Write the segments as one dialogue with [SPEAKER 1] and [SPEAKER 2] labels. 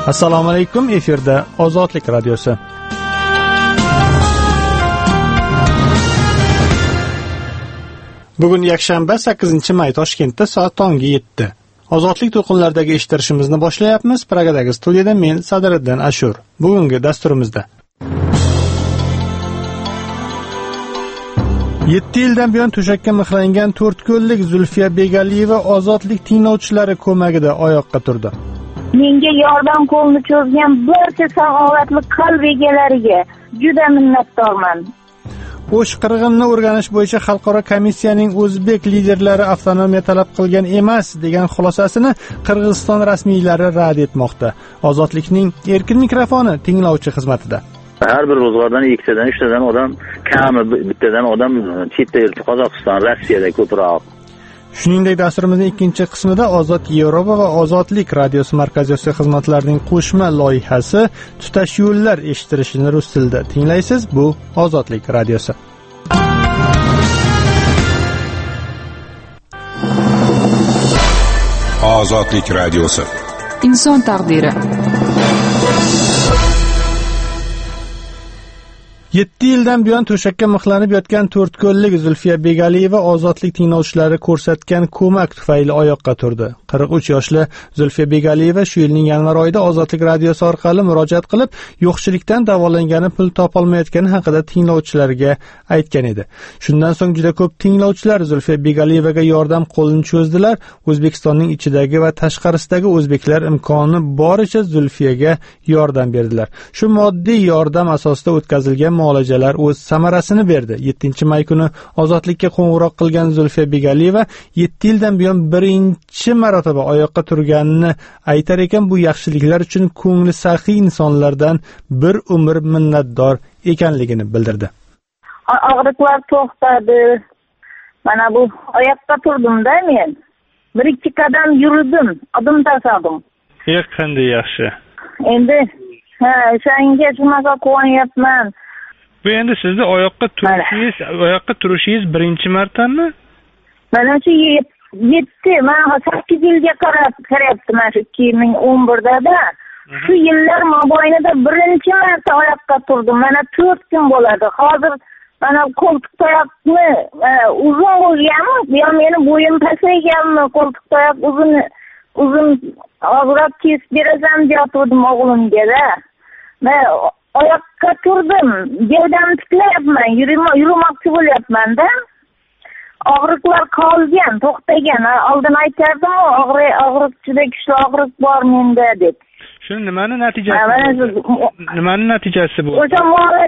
[SPEAKER 1] Assalomu alaykum, efirda Ozodlik radiosi. Bugun yakshanba 8-may Toshkentda soat tongi 7. Ozodlik to'lqinlaridagi eshittirishimizni boshlayapmiz. Pragadagi studiyada men Sadiriddin Ashur. Bugungi dasturimizda 7 yildan buyon to'shakka mixlangan 4 ko'llik Zulfiya Begaliyeva ozodlik tinglovchilari ko'magida oyoqqa turdi.
[SPEAKER 2] Menga yordam qo'lini cho'zgan barcha saxovatli qalb egalariga juda minnatdorman.
[SPEAKER 1] O'sh qirg'inni o'rganish bo'yicha xalqaro komissiyaning o'zbek liderlari avtonomiya talab qilgan emas degan xulosasini Qirg'iziston rasmiylari rad etmoqda. Ozodlikning erkin mikrofoni tinglovchi xizmatida.
[SPEAKER 3] Har bir ro'zg'ordan 2tadan 3tadan odam, kami bittadan odam chetda yuribdi. Qozog'iston, Rossiyada ko'proq.
[SPEAKER 1] Shuningdek, dasturimizning ikkinchi qismida Ozod Yevropa va Ozodlik radiosi markaziy xizmatlarining qo'shma loyihasi Tutash yo'llar eshittirishini rus tilida tinglaysiz. Bu Ozodlik radiosi.
[SPEAKER 4] Ozodlik radiosi.
[SPEAKER 5] Inson taqdiri.
[SPEAKER 1] 7 yildan buyon to'shakka mixlanib yotgan 4 ko'llik Zulfiya Begaliyeva ozodlik tinglovchilari ko'rsatgan ko'mak tufayli oyoqqa turdi. 43 yoshli Zulfiya Begaliyeva shu yilning yanvar oyida Ozodlik radiosi orqali murojaat qilib, yo'qchilikdan davolangani pul topolmayotgani haqida tinglovchilarga aytgan edi. Shundan so'ng juda ko'p tinglovchilar Zulfiya Begaliyevaga yordam qo'lini cho'zdilar. O'zbekistonning ichidagi va tashqarisidagi o'zbeklar imkoni boricha Zulfiyaga yordam berdilar. Shu moddiy yordam asosida o'tkazilgan muolajalar o'z samarasini berdi. 7-may kuni ozodlikka qo'ng'iroq qilgan Zulfiya Begaliyeva 7 yildan buyon birinchi marotaba oyoqqa turganini aytar ekan, bu yaxshiliklar uchun ko'ngli saxiy insonlardan bir umr minnatdor ekanligini bildirdi.
[SPEAKER 2] Og'riqlar to'xtadi. Mana bu oyoqqa turdim-da men. 1-2 qadam yurdim, adım tasadim.
[SPEAKER 1] Qanday yaxshi.
[SPEAKER 2] Endi o'shanga shunaqa quvonyapman.
[SPEAKER 1] Bu endi sizni oyoqqa turishingiz birinchi martami?
[SPEAKER 2] Mana shu 7, mana 8 yilga qarab kiryapti mana shu 2011da. Shu yillar mobaynida birinchi marta oyoqqa turdim. Mana 4 kun bo'ladi. Hozir mana qo'ltiq tayoqni uzun bo'lganmi? Yo meni bo'yim pasayganmi? Qo'ltiq tayoq uzun ozroq kesib berasan deyotgandim o'g'limga-da. Oyoqqa turdim, gavdamni tiklayapman, yurmoqchi bo'lyapman-da. Og'riqlar qolgan, to'xtagan. Oldin aytardim, og'riq juda kuchli og'riq bor menda deb.
[SPEAKER 1] Shu nimaning natijasi bu?
[SPEAKER 2] O'sha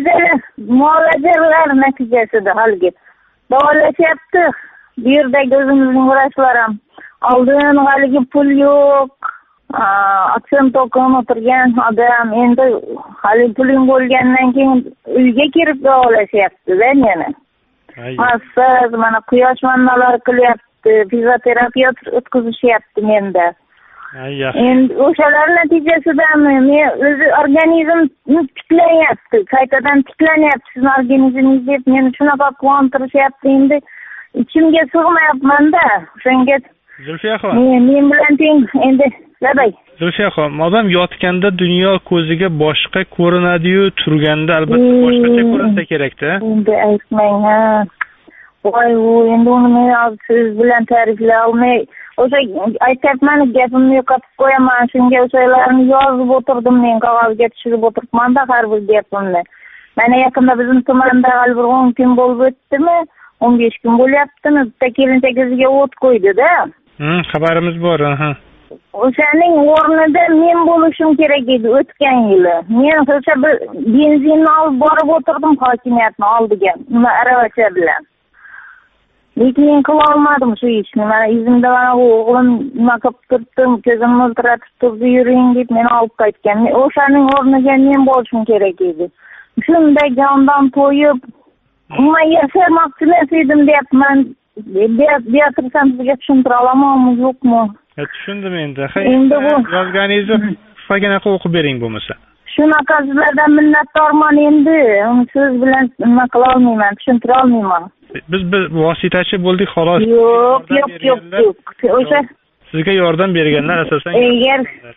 [SPEAKER 2] muolajalar natijasida haligi davolashyapti. Bu yerdagi o'zimizning vrachlar ham oldin haligi pul yo'q. Aksin to'kin o'tirgan odam endi hali puling bo'lgandan keyin uyga kirib davolashyapti-da meni. Massaj, mana quyosh vannalari qilyapti, fizioterapiya o'tkazishyapti menda. Endi o'shalar natijasidan men o'zi organizmim tiklanyapti, qaytadan tiklanyapti sizning organizmingiz deb meni shunaqa quvontirishyapti. Endi ichimga sig'mayapman-da. O'shanga
[SPEAKER 1] Zulfiyaxon.
[SPEAKER 2] Men bilan teng endi
[SPEAKER 1] Zulfiyaxon, odam yotganda dunyo ko'ziga boshqa ko'rinadi-yu, turganda albatta boshqacha ko'rinsa kerak-da.
[SPEAKER 2] Endi aytmang, ha. Voy, endi uni men siz bilan ta'riflay olmay, o'sha aytayapman, gapimni yo'qotib qo'yaman. Shunga o'shalarni yozib o'tirdim, men qog'ozga tushirib o'tiribman-da har bir gapimni. Mana yaqinda bizning tumanda hali bir 10 kun bo'lib o'tdimi? 15 kun bo'lyaptimi? Bitta kelinchak o'ziga o't qo'ydi-da.
[SPEAKER 1] Xabarimiz bor, ha.
[SPEAKER 2] O'shaning o'rnida men bo'lishim kerak edi o'tgan yili. Men o'sha bir benzinni olib borib o'tirdim hokimiyatni oldiga, nima aravacha bilan. Lekin men qila olmadim shu ishni. Mana izimda mana o'g'lim nima qilib turibdim, ko'zimni mo'ltiratib turdi, yuring deb meni olib qaytgan. O'shaning o'rniga men bo'lishim kerak edi. Shunday jondan to'yib, men yashamoqchi edim deyapman. Beatirsam sizga tushuntira olamanmi, yo'qmi?
[SPEAKER 1] Tushundim endi. Endi bu yozganingizni qisqagina o'qib bering bo'lmasa.
[SPEAKER 2] Shunaqa sizlardan minnatdorman endi. So'z bilan nima qila olmayman, tushuntira olmayman.
[SPEAKER 1] Biz vositachi bo'ldik xolos.
[SPEAKER 2] Yo'q. O'sha
[SPEAKER 1] sizga yordam berganlar asosan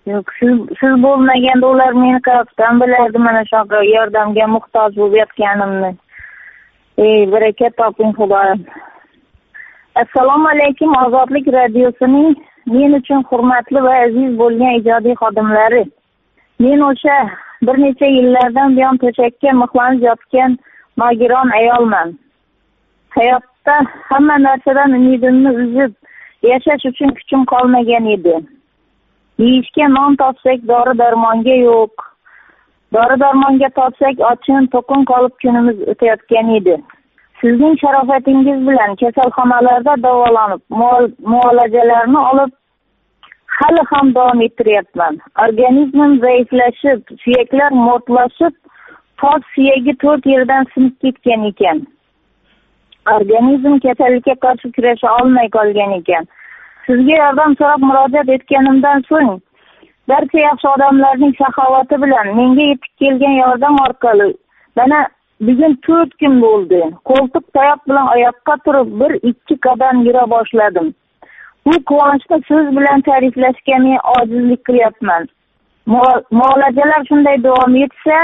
[SPEAKER 2] Siz bo'lmaganda ular meni qayerdan bilardi mana shunaqa yordamga muhtoj bo'lib yotganimni. Baraka toping xudoyim. Assalomu alaykum Ozodlik radiosining men uchun hurmatli va aziz bo'lgan ijodiy xodimlari. Men o'sha bir necha yillardan buyon to'shakka mixlanib yotgan nogiron ayolman. Hayotda hamma narsadan umidimni uzib, yashash uchun kuchim qolmagan edi. Yeyishga non topsak dori-darmonga yo'q. Dori-darmonga topsak ochin to'qin qolib kunimiz o'tayotgan edi. Sizning sharofatingiz bilan kasalxonalarda davolanib, muolajalarni olib hali ham davom ettiryapman. Organizmim zaiflashib, suyaklar mo'rtlashib, tos suyagi 4 yerdan sinib ketgan ekan. Organizm kasallikka qarshi kurasha olmay qolgan ekan. Sizga yordam so'rab murojaat etganimdan so'ng, barcha yaxshi odamlarning saxovati bilan menga yetib kelgan yordam orqali mana bugun 4 kun bo'ldi. Qo'ltiq tayoq bilan oyoqqa turib 1-2 qadam yura boshladim. Bu quvonchni so'z bilan ta'riflashga men ojizlik qilyapman. Muolajalar shunday davom etsa,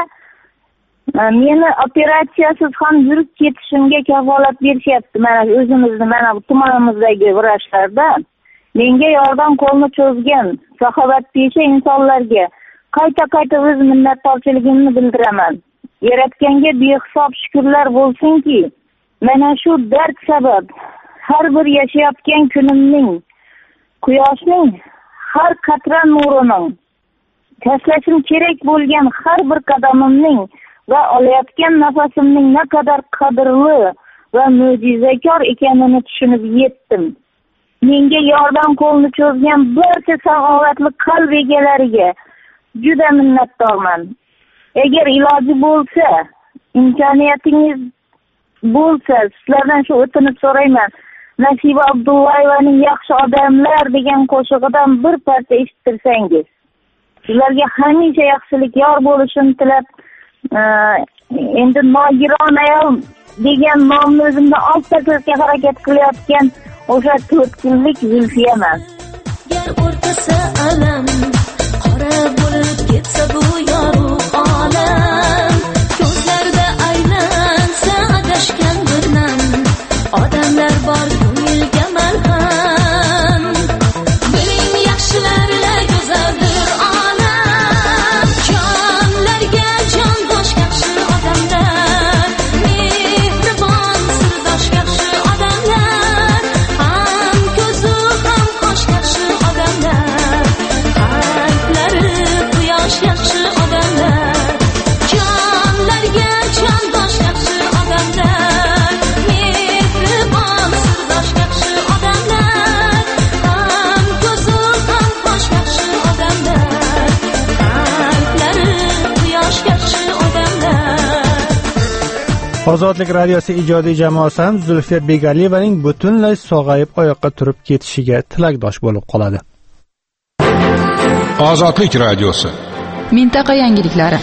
[SPEAKER 2] meni operatsiyasiz ham yurib ketishimga kafolat berishyapti. Mana o'zimizni mana bu tumanimizdagi vrachlarda menga yordam qo'lini cho'zgan saxovatpesha insonlarga qayta o'z minnatdorchiligimni bildiraman. Yaratganga behisob shukrlar bo'lsinki, mana shu dard sabab har bir yashayotgan kunimning, quyoshning har qatra nurining, tashlashim kerak bo'lgan har bir qadamimning va olayotgan nafasimning naqadar qadrli va mo'jizakor ekanini tushunib yetdim. Menga yordam qo'lini cho'zgan barcha saxovatli qalb egalariga juda minnatdorman. Agar iloji bo'lsa, imkoniyatingiz bo'lsa, sizlardan shu o'tinib so'rayman. Nasiba Abdullayevaning yaxshi odamlar degan qo'shig'idan bir parcha eshittirsangiz. Sizlarga hamisha yaxshilik yor bo'lishini tilab, endi nogiron ayol degan nomni o'zimda olib tashlashga harakat qilayotgan o'sha 4 kunlik Zulfiyaman.
[SPEAKER 6] Yer o'rtasi alam, qora bo'lib ketsa bu yorug' olam, ko'zlarda aylansa adashgan bir nam, odamlar bor ko'ngilga malham. Biling yaxshilarla go'zaldir olam, jonlarga jondosh yaxshi odamlar, mehribon sirdosh yaxshi odamlar, ham ko'zu ham qosh yaxshi odamlar, qalblari quyosh yaxshi odamlar, jonlarga jondosh yaxshi odamlar, mehribon sirdosh yaxshi odamlar, ham ko'zu ham qosh yaxshi odamlar, qalblari quyosh yaxshi odamlar.
[SPEAKER 1] Ozodlik radiosi ijodiy jamoasi ham Zulfiya Begaliyevaning butunlay sog'ayib oyoqqa turib ketishiga tilakdosh bo'lib qoladi.
[SPEAKER 4] Ozodlik radiosi.
[SPEAKER 5] Mintaqa yangiliklari.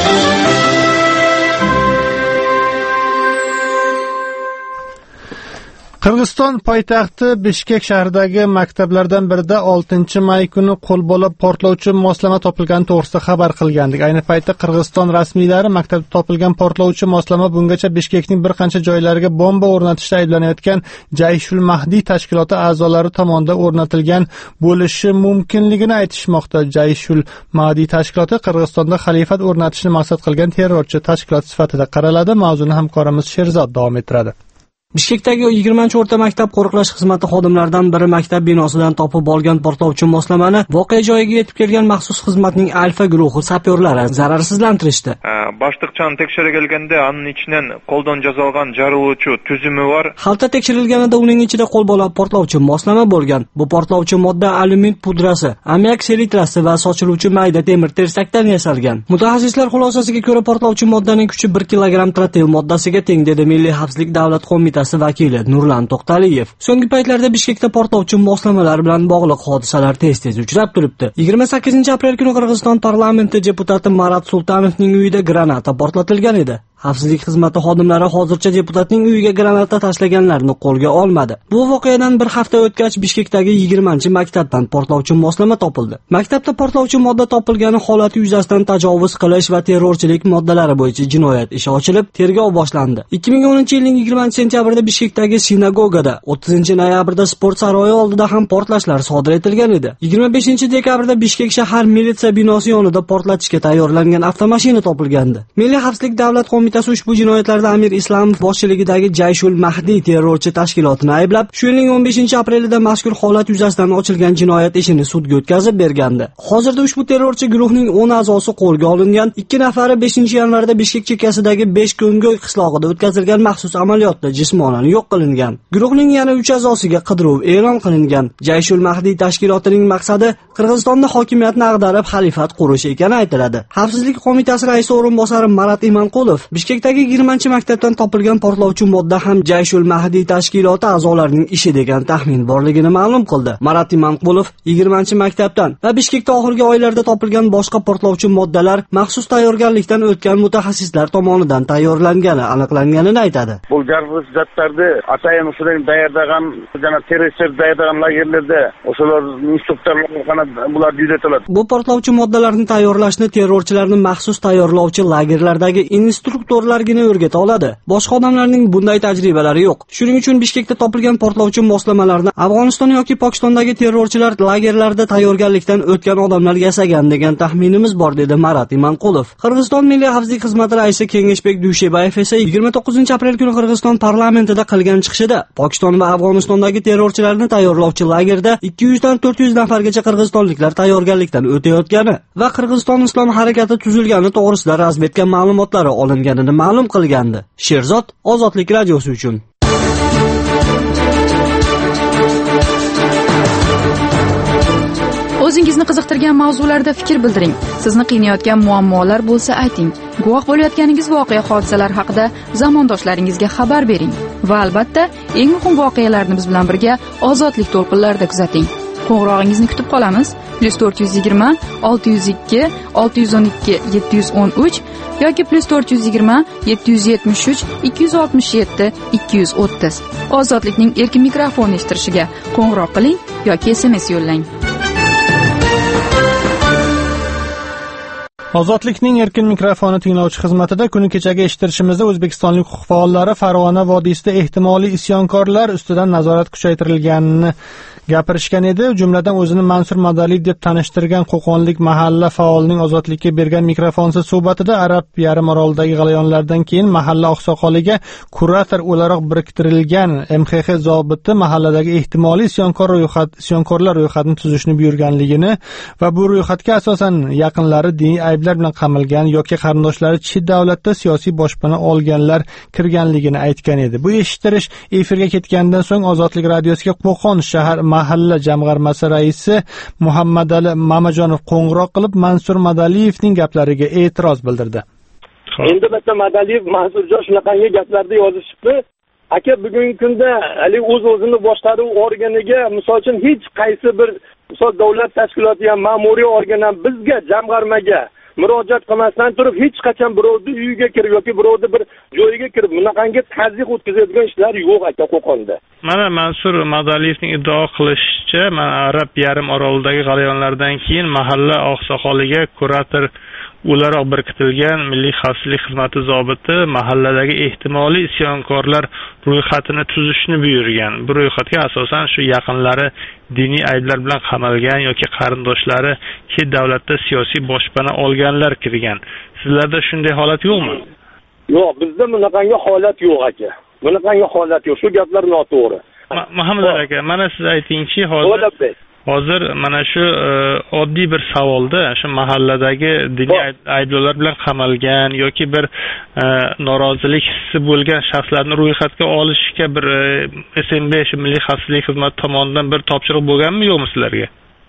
[SPEAKER 1] Qirg'iziston poytaxti Bishkek shahridagi maktablardan birida 6-may kuni qo'lbola portlovchi moslama topilgani to'g'risida xabar qilgandik. Ayni paytda Qirg'iziston rasmiylari maktabda topilgan portlovchi moslama bungacha Bishkekning bir qancha joylariga bomba o'rnatishda ayblanayotgan Jayshul Mahdiy tashkiloti a'zolari tomonidan o'rnatilgan bo'lishi mumkinligini aytishmoqda. Jayshul Mahdiy tashkiloti Qirg'izistonda xalifat o'rnatishni maqsad qilgan terrorchi tashkilot sifatida qaraladi. Mavzuni hamkorimiz Sherzod davom ettiradi.
[SPEAKER 7] Bishkekdagi 20-o'rta maktab qo'riqlash xizmati xodimlaridan biri maktab binosidan topib olgan portlovchi moslamani voqea joyiga yetib kelgan maxsus xizmatning Alfa guruhi sapyorlari zararsizlantirishdi.
[SPEAKER 8] Boshliqchani tekshirganda uning ichidan qo'ldan yozilgan jaruvchi tuzumi bor.
[SPEAKER 7] Xalta tekshirilganida uning ichida qo'lbola portlovchi moslama bo'lgan. Bu portlovchi modda alyumin pudrasi, ammiak selitrasi va sochiluvchi mayda temir tersakdan yasalgan. Mutaxassislar xulosasiga ko'ra portlovchi moddaning kuchi 1 kilogramm trotil moddasiga teng, dedi Milliy xavfsizlik davlat qo'mitasi vakili Nurlan To'xtaliyev. So'nggi paytlarda Bishkekda portlovchi moslamalar bilan bog'liq hodisalar tez-tez uchrab turibdi. 28 aprel kuni Qirg'iziston parlamenti deputati Marat Sultanovning uyida granata portlatilgan edi. Xavfsizlik xizmati xodimlari hozircha deputatning uyiga granata tashlaganlarni qo'lga olmadi. Bu voqeadan bir hafta o'tgach Bishkekdagi 20-maktabdan portlovchi moslama topildi. Maktabda portlovchi modda topilgani holati yuzasidan tajovuz qilish va terrorchilik moddalari bo'yicha jinoyat ishi ochilib, tergov boshlandi. 2010-yilning 20-sentyabrida Bishkekdagi sinagogada, 30-noyabrda sport saroyi oldida ham portlashlar sodir etilgan edi. 25-dekabrda Bishkek shahar militsiya binosi yonida portlatishga tayyorlangan avtomashina topilgandi. Milliy xavfsizlik davlat qo'mitasi ushbu jinoyatlarda Amir Islamov boshchiligidagi Jayshul Mahdi terrorchi tashkilotini ayblab, shu yilning 15-aprelida mazkur holat yuzasidan ochilgan jinoyat ishini sudga o'tkazib bergandi. Hozirda ushbu terrorchi guruhning 10 a'zosi qo'lga olingan, 2 nafari 5-yanvarda Bishkek chekkasidagi 5-ko'ngoy qishlog'ida o'tkazilgan maxsus amaliyotda jismonan yo'q qilingan. Guruhning yana 3 a'zosiga qidiruv e'lon qilingan. Jayshul Mahdi tashkilotining maqsadi Qirg'izistonda hokimiyatni ag'darib xalifat qurish ekani aytiladi. Xavfsizlik qo'mitasi raisi o'rinbosari Marat Imanqulov Bishkekdagi 20-maktabdan topilgan portlovchi modda ham Jayshul Mahdi tashkiloti a'zolarining ishi degan taxmin borligini ma'lum qildi. Marat Imanqulov 20-maktabdan va Bishkekda oxirgi oylarda topilgan boshqa portlovchi moddalar maxsus tayyorgarlikdan o'tgan mutaxassislar tomonidan tayyorlangani aniqlanganini aytadi.
[SPEAKER 9] Bu jarg'iz zatlarni atayin usulan tayyorlagan, yana terroristlar tayyorlagan lagerlarda o'shalar instruktorlar bular yuzatiladi.
[SPEAKER 7] Bu portlovchi moddalarni tayyorlashni terrorchilarning maxsus tayyorlovchi lagerlardagi instruktorlargina o'rgata oladi. Boshqa odamlarning bunday tajribalari yo'q. Shuning uchun Bishkekda topilgan portlovchi moslamalarni Afg'oniston yoki Pokistondagi terrorchilar lagerlarida tayyorgarlikdan o'tgan odamlar yasagan degan taxminimiz bor, dedi Marat Imanqulov. Qirg'iziston Milliy xavfsizlik xizmati raisi Kengeshbek Dushebayev esa 29-aprel kuni Qirg'iziston parlamentida qilgan chiqishida Pokiston va Afg'onistondagi terrorchilarni tayyorlovchi lagerda 200 dan 400 nafargacha qirg'izistonliklar tayyorgarlikdan o'tayotgani va Qirg'iziston islom harakati tuzilgani to'g'risida razvedka ma'lumotlari olinganini ma'lum qilgandi. Sherzod, Ozodlik radiosi uchun.
[SPEAKER 5] O'zingizni qiziqtirgan mavzularda fikr bildiring. Sizni qiynayotgan muammolar bo'lsa ayting. Guvoh bo'layotganingiz voqea hodisalar haqida zamondoshlaringizga xabar bering. Va albatta, eng muhim voqealarni biz bilan birga Ozodlik to'lqinlarida kuzating. Qo'ng'irog'ingizni kutib qolamiz. +420 602 612 713 yoki +420 773 267 230. Ozodlikning erkin mikrofonni eshittirishiga qo'ng'iroq qiling yoki SMS yo'llang.
[SPEAKER 1] Ozodlikning erkin mikrofoni tinglovchi xizmatida kuni kechagi eshittirishimizda O'zbekistonlik huquq faollari Farg'ona vodiysida ehtimoliy isyonkorlar ustidan nazorat kuchaytirilganini gapirishgan edi. Jumladan o'zini Mansur Madaliyev deb tanishtirgan Qo'qonlik mahalla faolining Ozodlikka bergan mikrofonsiz suhbatida Arab yarim orolidagi g'alayonlardan keyin mahalla oqsoqoliga kurator o'laroq biriktirilgan MXX zobiti mahalladagi ehtimoliy isyonkorlar ro'yxatini tuzishni buyurganligini va bu ro'yxatga asosan yaqinlari diniy ayblar bilan qamalgan yoki qarindoshlari chet davlatda siyosiy boshpana olganlar kirganligini aytgan edi. Bu eshittirish efirga ketgandan so'ng Ozodlik radiosiga Qo'qon shahar mahalla jamg'armasi raisi Muhammadali Mamajonov qo'ng'iroq qilib Mansur Madaliyevning gaplariga e'tiroz bildirdi.
[SPEAKER 10] Endi bitta Madaliyev Mansurjon shunaqangi gaplarni yozishibdi. Aka bugungi kunda hali o'z-o'zini boshqaruv organiga, misol uchun hech qaysi bir davlat tashkiloti ham ma'muriy organ ham bizga jamg'armaga murojaat qilmasdan turib hech qachon birovni uyiga kirib yoki birovni bir joyiga kirib bunaqangi tazyiq o'tkazadigan ishlar yo'q aka Qo'qonda.
[SPEAKER 8] Mana Mansur Madaliyevning iddao qilishicha, Arab yarim orolidagi g'alayonlardan keyin mahalla oqsoqoliga kurator o'laroq biriktirilgan Milliy xavfsizlik xizmati zobiti mahalladagi ehtimoliy isyonkorlar ro'yxatini tuzishni buyurgan. Bu ro'yxatga asosan shu yaqinlari diniy ayblar bilan qamalgan yoki qarindoshlari chet davlatda siyosiy boshpana olganlar kirgan. Sizlarda shunday holat yo'qmi?
[SPEAKER 10] Yo'q, bizda bunaqangi holat yo'q aka. Bunaqangi holat yo'q. Shu gaplar noto'g'ri.
[SPEAKER 8] Muhammad aka, mana siz aytingchi, hozir mana shu oddiy bir savolda shu mahalladagi diniy ayblovlar bilan qamalgan yoki bir norozilik hissi bo'lgan shaxslarni ro'yxatga olishga bir SNB Milliy xavfsizlik xizmati tomonidan bir topshiriq bo'lganmi yo'qmi sizlarga?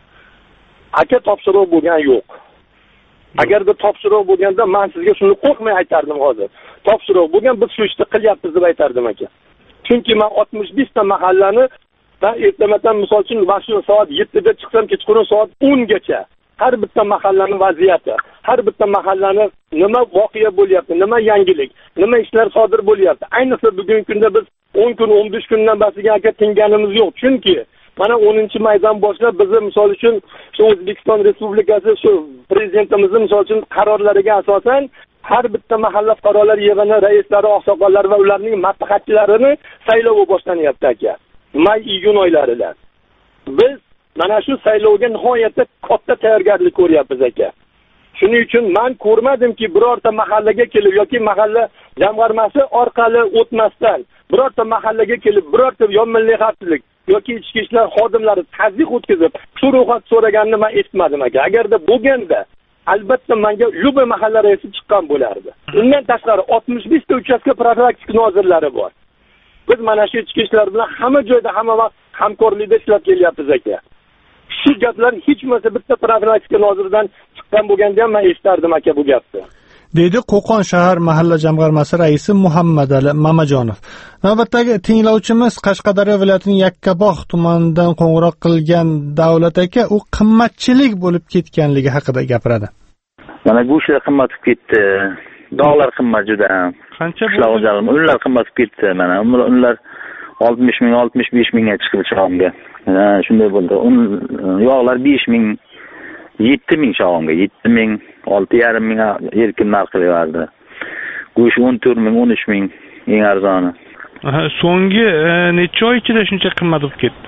[SPEAKER 10] Aka topshiriq bo'lgan yo'q. Agarda topshiriq bo'lganda men sizga shuni qo'rqmay aytardim hozir. Topshiriq bo'lgan biz shu ishni qilyapmiz deb aytardim aka. Chunki men 65 ta mahallani ertamadan misol uchun mana shu soat 7 da chiqsam kechqurun soat 10 gacha har bitta mahallaning vaziyati, har bitta mahallani nima voqea bo'lyapti, nima yangilik, nima ishlar sodir bo'lyapti. Ayniqsa bugungi kunda biz 10 kun, 15 kundan basiga aka tinganimiz yo'q. Chunki mana 10-maydan boshlab bizni misol uchun shu O'zbekiston Respublikasi shu prezidentimizning misol uchun qarorlariga asosan har bitta mahalla fuqarolar yig'ini raislari, oqsoqollar va ularning maslahatchilarini saylovi boshlanyapti aka. May-iyun oylarida. Biz mana shu saylovga nihoyatda katta tayyorgarlik ko'ryapmiz aka. Shuning uchun men ko'rmadimki birorta mahallaga kelib yoki mahalla jamg'armasi orqali o'tmasdan birorta mahallaga kelib birorta yo milliy xavfsizlik yoki ichki ishlar xodimlari tazyiq o'tkazib shu ro'yxat so'raganini men eshitmadim aka. Agarda bo'lganda albatta menga Luba mahalla raisi chiqqan bo'lardi. Undan tashqari 65 ta uchastka profilaktik nozirlari bor. Biz mana shu ichki ishlar bilan hamma joyda hamma vaqt hamkorlikda ishlab kelyapmiz aka. Shu gaplar hech bo'lmasa bitta profilaktika noziridan chiqqan bo'lganda ham men eshitardim aka bu gapni.
[SPEAKER 1] Deydi Qo'qon shahar mahalla jamg'armasi raisi Muhammadali Mamajonov. Navbatdagi tinglovchimiz Qashqadaryo viloyatining Yakkabog' tumanidan qo'ng'iroq qilgan Davlat aka, u qimmatchilik bo'lib ketganligi haqida gapiradi.
[SPEAKER 3] Mana go'shtlar qimmat bo'lib ketdi. Dog'lar qimmat juda.
[SPEAKER 8] Qancha
[SPEAKER 3] bo'ldi? Unlar qimmat bo'lib ketdi. Mana unlar 60 ming, 65 mingga chiqdi chog'imga. Shunday bo'ldi. Yog'lar 5 ming, 7 ming chog'imga, 7 ming, 6,5 ming erkin narx qilyapti. Go'sht 14 ming, 13 ming eng arzoni.
[SPEAKER 8] So'nggi necha oy ichida shuncha qimmat bo'lib ketdi?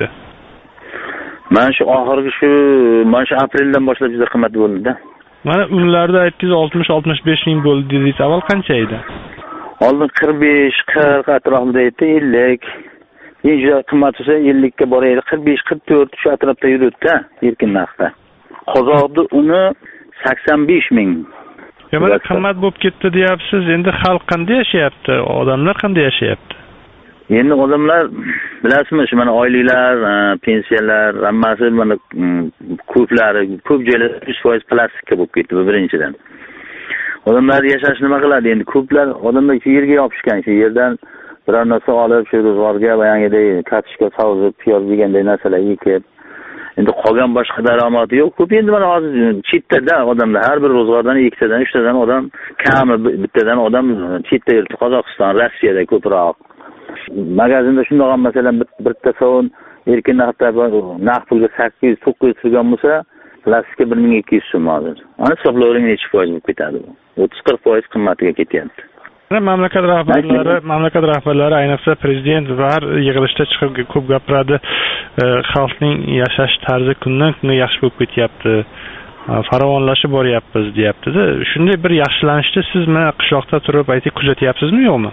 [SPEAKER 3] Mana shu apreldan boshlab juda qimmat bo'ldi-da.
[SPEAKER 8] Mana unlarda aytdingiz 60-65 ming bo'ldi dedingiz. Avval qancha edi?
[SPEAKER 3] Oldin 45-40 atrofida edi, 50. Eng juda qimmat bo'lsa 50 ga boraydi, 45-44 shu atrofda yuribdi erkin narxda. Qozoqda uni 85 ming.
[SPEAKER 8] Mana qimmat bo'lib ketdi deyapsiz. Endi xalq qanday yashayapti? Odamlar qanday yashayapti?
[SPEAKER 3] Endi odamlar bilasizmi, mana oyliklar, pensiyalar, hammasi mana ko'plari, ko'p joylar 100% plastikka bo'lib ketdi birinchidan. Odamlar yashash nima qiladi endi? Ko'plar odamlar yerga yopishgan, shu yerdan biror narsa olib, shu ro'zg'orga va yangidek kartoshka, savuz, piyoz deganday narsalar ekib, endi qolgan boshqa daromadi yo'q. Ko'p endi mana hozir chetda odamlar har bir ro'zg'ordan 2 tadan 3 tadan odam, kami bittadan odam chetda yuribdi. Qozog'iston, Rossiyada ko'proq. Magazinda shundoq ham masalan bitta sovun erkin narxda naqd pulga 800-900 turgan bo'lsa, plastikka 1200 so'm hozir. Ana hisoblavering necha foiz bo'lib ketadi bu? 30-40% qimmatiga ketyapti.
[SPEAKER 8] Mamlakat rahbarlari ayniqsa prezident va har yig'ilishda chiqib ko'p gapiradi. Xalqning yashash tarzi kundan kunga yaxshi bo'lib ketyapti. Farovonlashib boryapmiz deyapti-da. Shunday bir yaxshilanishni siz mana qishloqda turib aytib kuzatyapsizmi yo'qmi?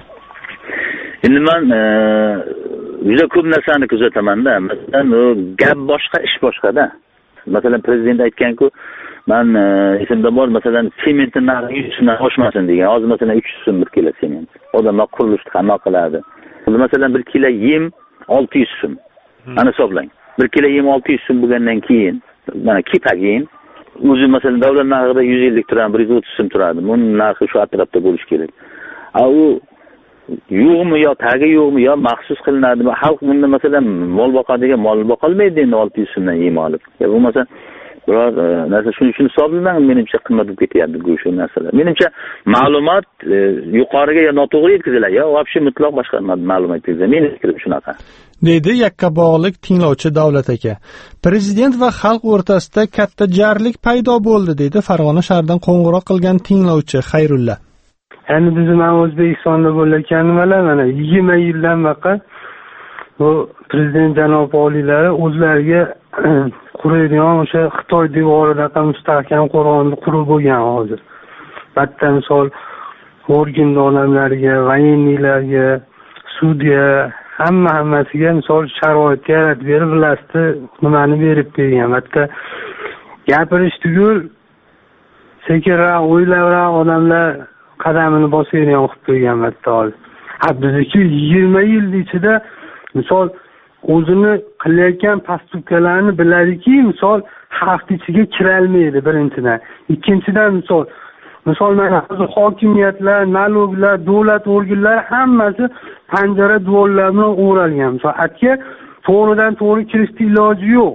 [SPEAKER 3] Endi men juda ko'p narsani kuzataman-da. Masalan, gap boshqa, ish boshqa-da. Masalan, prezident aytgan-ku, men esimda bor, masalan, sementning narxi 100 so'mdan oshmasin degan. Hozir masalan 300 so'm 1 kilo sement. Odamlar qurilishni qanday qiladi? Masalan, 1 kilo yem 600 so'm. Ana hisoblang. 1 kilo yem 600 so'm bo'lgandan keyin, mana kepak yem o'zi masalan davlat narxida 150 turadi, 130 so'm turadi. Buning narxi shu atrofda bo'lish kerak. U yo'qmi yo tagi yo'qmi yo maxsus qilinadimi? Xalq bunda masalan mol boqadigan mol boqolmaydi endi 600 so'mdan yem olib. Ya bo'lmasa biror narsa shuni hisoblagan menimcha qimmat bo'lib ketyapti go'sht narsalar. Menimcha ma'lumot yuqoriga yo noto'g'ri yetkaziladi yo вообще mutlaq boshqa ma'lumot yetkaziladi. Mening fikrim shunaqa.
[SPEAKER 1] Deydi Yakkabog'lik tinglovchi Davlat aka. Prezident va xalq o'rtasida katta jarlik paydo bo'ldi deydi Farg'ona shahridan qo'ng'iroq qilgan tinglovchi Xayrulla.
[SPEAKER 11] Endi biz mana O'zbekistonda bo'layotgan nimalar mana 20 yildan baqa bu prezident janob oliylari o'zlariga quradigan o'sha Xitoy devoridaqa mustahkam qo'rg'onni qurib bo'lgan hozir. Bitta misol organ odamlariga, voyinlarga, sudya hammasiga misol sharoit yaratib berib, bilasizda nimani berib bergan. Bitta gapirish tugul sekinroq o'ylabroq odamlar qadamini bosadigan qilib qo'ygan bitta hozir. Bizniki 20 yil ichida misol o'zini qilayotgan postupkalarni biladiki, misol xalq ichiga kira olmaydi birinchidan. Ikkinchidan misol mana hokimiyatlar, naloglar, davlat organlari hammasi panjara duollar bilan o'ralgan. Misol atga to'g'ridan to'g'ri kirishning iloji yo'q.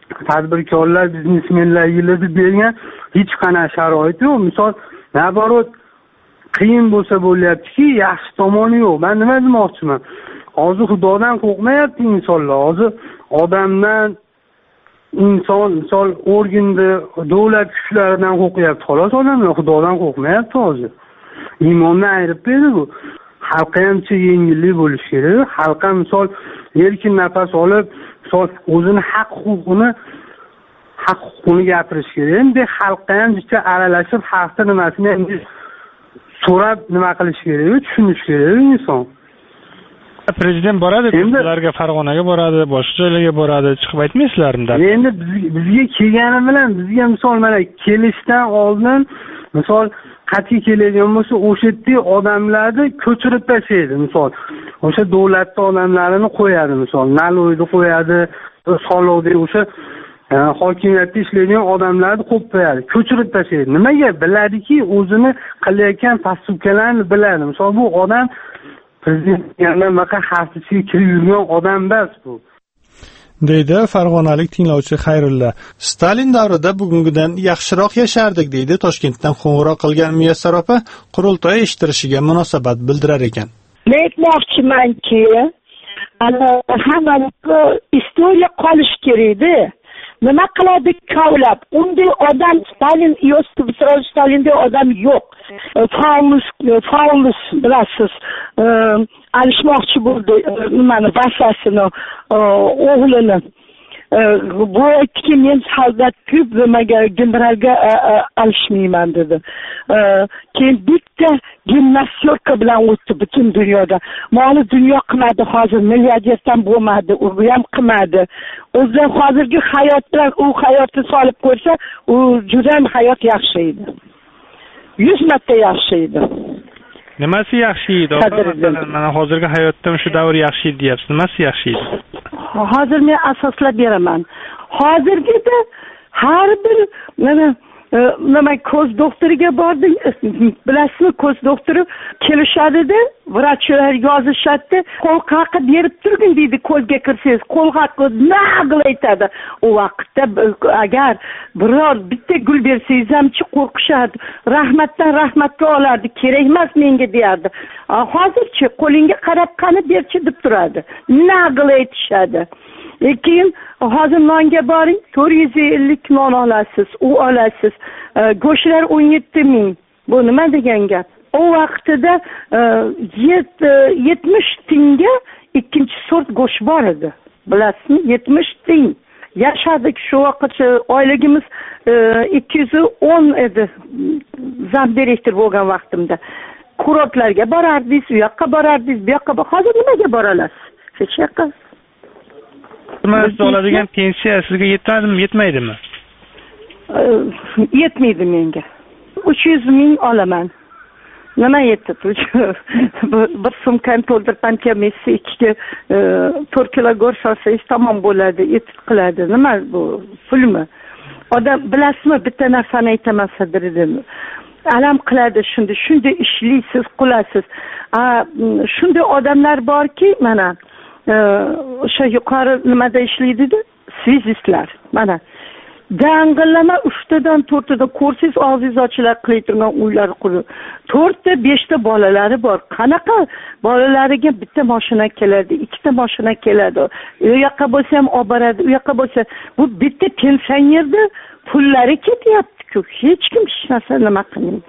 [SPEAKER 11] tadbirkorlar, biznesmenlarga deb bergan hech qanaqa sharoit yo'q. Misol, naborot qiyin bo'lsa bo'lyaptiki, yaxshi tomoni yo'q. Men nima demoqchiman? Hozir Xudodan qo'rqmayapti insonlar. Hozir odamdan, inson, misol, organda, davlat kuchlaridan qo'rqyapti. Xolos, odamlar Xudodan qo'rqmayapti hozir. Iymondan ayirib berdi bu. Xalqqa ham yengillik bo'lishi kerak. Xalqqa misol erkin nafas olib, misol o'zini haq-huquqini gapirish kerak. Endi xalqqa ham jicha aralashib, xalqqa nimasini ham so'rab nima qilish kerak, tushunish kerak inson.
[SPEAKER 8] Prezident boradi, ularga Farg'onaga boradi, boshqa joylarga boradi, chiqib aytmaysizlarmi?
[SPEAKER 11] Endi bizga kelgani bilan bizga misol mana kelishdan oldin misol qat'iy keladigan bo'lsa, o'sha yerdagi odamlarni ko'chirib tashlaydi. Misol, o'sha davlatning odamlarini qo'yadi, misol, naloyni qo'yadi, soliqni o'sha hokimiyatda ishlaydigan odamlarni qo'yib qo'yadi, ko'chirib tashlaydi. Nimaga? Biladiki, o'zini qilayotgan tasavvurlarni biladi. Misol, bu odam prezidentlardan baqa xavfsizlikka kirib yurgan odam emas bu.
[SPEAKER 1] deydi farg'onalik tinglovchi Xayrulla. Stalin davrida bugungidan yaxshiroq yashardik, deydi Toshkentdan qo'ng'iroq qilgan Muyassar opa qurultoy eshittirishiga munosabat bildirar ekan.
[SPEAKER 12] Men aytmoqchimanki, hammaning istoriya qolish kerak-da. Nima qiladi kavlab? Unday odam Stalinday odam yo'q. Faulus bilasiz. Alishmoqchi bo'ldi nimani vasasini, o'g'lini. Bu aytdiki, men soldat ko'p nimaga generalga alishmayman dedi. Keyin bitta gimnastika bilan o'tdi butun dunyoda. Moli dunyo qilmadi, hozir milliarderdan bo'lmadi, u ham qilmadi. O'zidan hozirgi hayot bilan u hayotni solib ko'rsa, u juda ham hayot yaxshi edi. 100 marta yaxshi edi.
[SPEAKER 8] Nimasi yaxshi edi? Mana hozirgi hayotda shu davr yaxshi edi deyapsiz. Nimasi yaxshi edi?
[SPEAKER 12] Hozir men asoslab beraman. Hozirgida har bir nima ko'z doktoriga bordim, bilasizmi, ko'z doktori kelishadi-da, vrachlar yozishadi, qo'l haqi berib turgin deydi, ko'zga kirsangiz, qo'l haqi naql aytadi. U vaqtda agar biror bitta gul bersangiz hamchi qo'rqishadi, rahmatdan rahmatga olardi, kerak emas menga deyardi. Hozirchi qo'lingga qarab qani berchi deb turadi, naql aytishadi. Keyin hozir nonga boring, 450 non olasiz, u olasiz. Go'shtlar 17 ming. Bu nima degan gap? O vaqtida 70 tingga ikkinchi sort go'sht bor edi. Bilasizmi? 70 ting. Yashadik shu vaqtcha oyligimiz 210 edi. Zamdirektor bo'lgan vaqtimda. Kurortlarga borardingiz, u yoqqa borardingiz, bu yoqqa. Hozir nimaga borasiz? Hech yoqqa.
[SPEAKER 8] Siz oladigan pensiya sizga yetadimi, yetmaydimi?
[SPEAKER 12] Yetmaydi menga. 300 ming olaman. Nima yetadi? Bir sumkani to'ldirib Messi 4 kilo go'sht olsangiz tamom bo'ladi, yetib qiladi. Nima bu? Pulmi? Odam bilasizmi, bitta narsani aytaman Sadriddin. Alam qiladi shunday ishlaysiz, qilasiz. Shunday odamlar borki, mana o'sha yuqori nimada ishlaydi-da, svizistlar. Mana dang'illama 3tadan 4tadan ko'rsiz og'zingiz ochilib qilayotgan uylar qurib. 4ta 5ta bolalari bor. Qanaqa bolalariga bitta mashina keladi, 2ta mashina keladi. U yoqqa bo'lsa ham olib boradi, u yoqqa bo'lsa. Bu bitta pensionerda pullari ketyapti-ku. Hech kim hech narsa nima qilmaydi.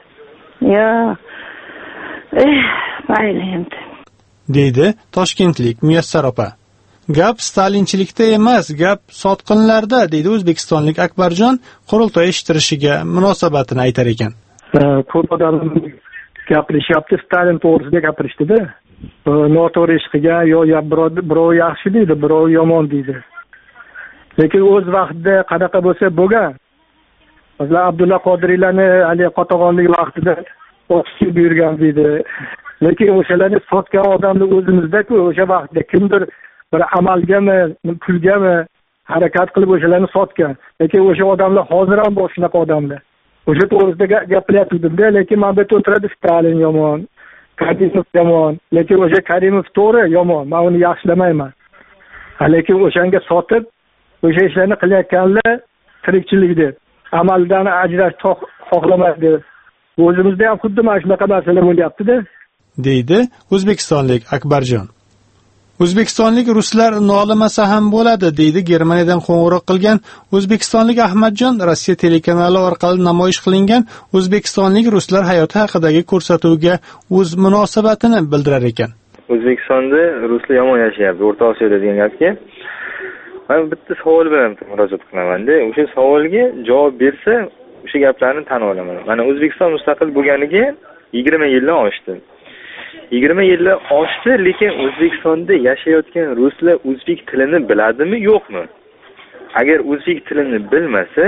[SPEAKER 12] Mayli endi.
[SPEAKER 1] deydi Toshkentlik Muyassar opa. Gap stalinchilikda emas, gap sotqinlarda, deydi o'zbekistonlik Akbarjon qurultoy eshittirishiga munosabatini aytar ekan.
[SPEAKER 10] Ko'p odamlar gapirishyapti, Stalin to'g'risida gapirishdi-da. Noto'g'ri ish qilgan, yo birov yaxshi deydi, birov yomon deydi. Lekin o'z vaqtida qanaqa bo'lsa bo'lgan. Masalan, Abdulla Qodiriylarni Ali Qotog'onlik vaqtida o'qishga buyurgan deydi. Lekin o'shalarni sotgan odamlar o'zimizda-ku, o'sha vaqtda kimdir bir amalgami, pulgami harakat qilib o'shalarni sotgan. Lekin o'sha odamlar hozir ham bor shunaqa odamlar. O'sha to'g'risida gapiryaptim-da, lekin men bu yerda o'tiradi Stalin yomon, Karimov yomon. Lekin o'sha Karimov to'g'ri yomon, men uni yaxshilamayman. Lekin o'shanga sotib o'sha ishlarni qilayotganlar tirikchilik deb amaldan ajrash xohlamaydi. O'zimizda ham xuddi mana shunaqa narsalar bo'lyapti-da,
[SPEAKER 1] deydi o'zbekistonlik Akbarjon. O'zbekistonlik ruslar nolimasa ham bo'ladi, deydi Germaniyadan qo'ng'iroq qilgan o'zbekistonlik Ahmadjon. Rossiya telekanali orqali namoyish qilingan o'zbekistonlik ruslar hayoti haqidagi ko'rsatuvga o'z munosabatini bildirar ekan.
[SPEAKER 13] O'zbekistonda ruslar yomon yashayapti, O'rta Osiyoda degan gapga. Men bitta savol bilan murojaat qilaman-da. O'sha savolga javob bersa, o'sha gaplarni tan olaman. Mana O'zbekiston mustaqil bo'lganiga 20 yildan oshdi. 20 yillar oshdi, lekin O'zbekistonda yashayotgan ruslar o'zbek tilini biladimi, yo'qmi? Agar o'zbek tilini bilmasa,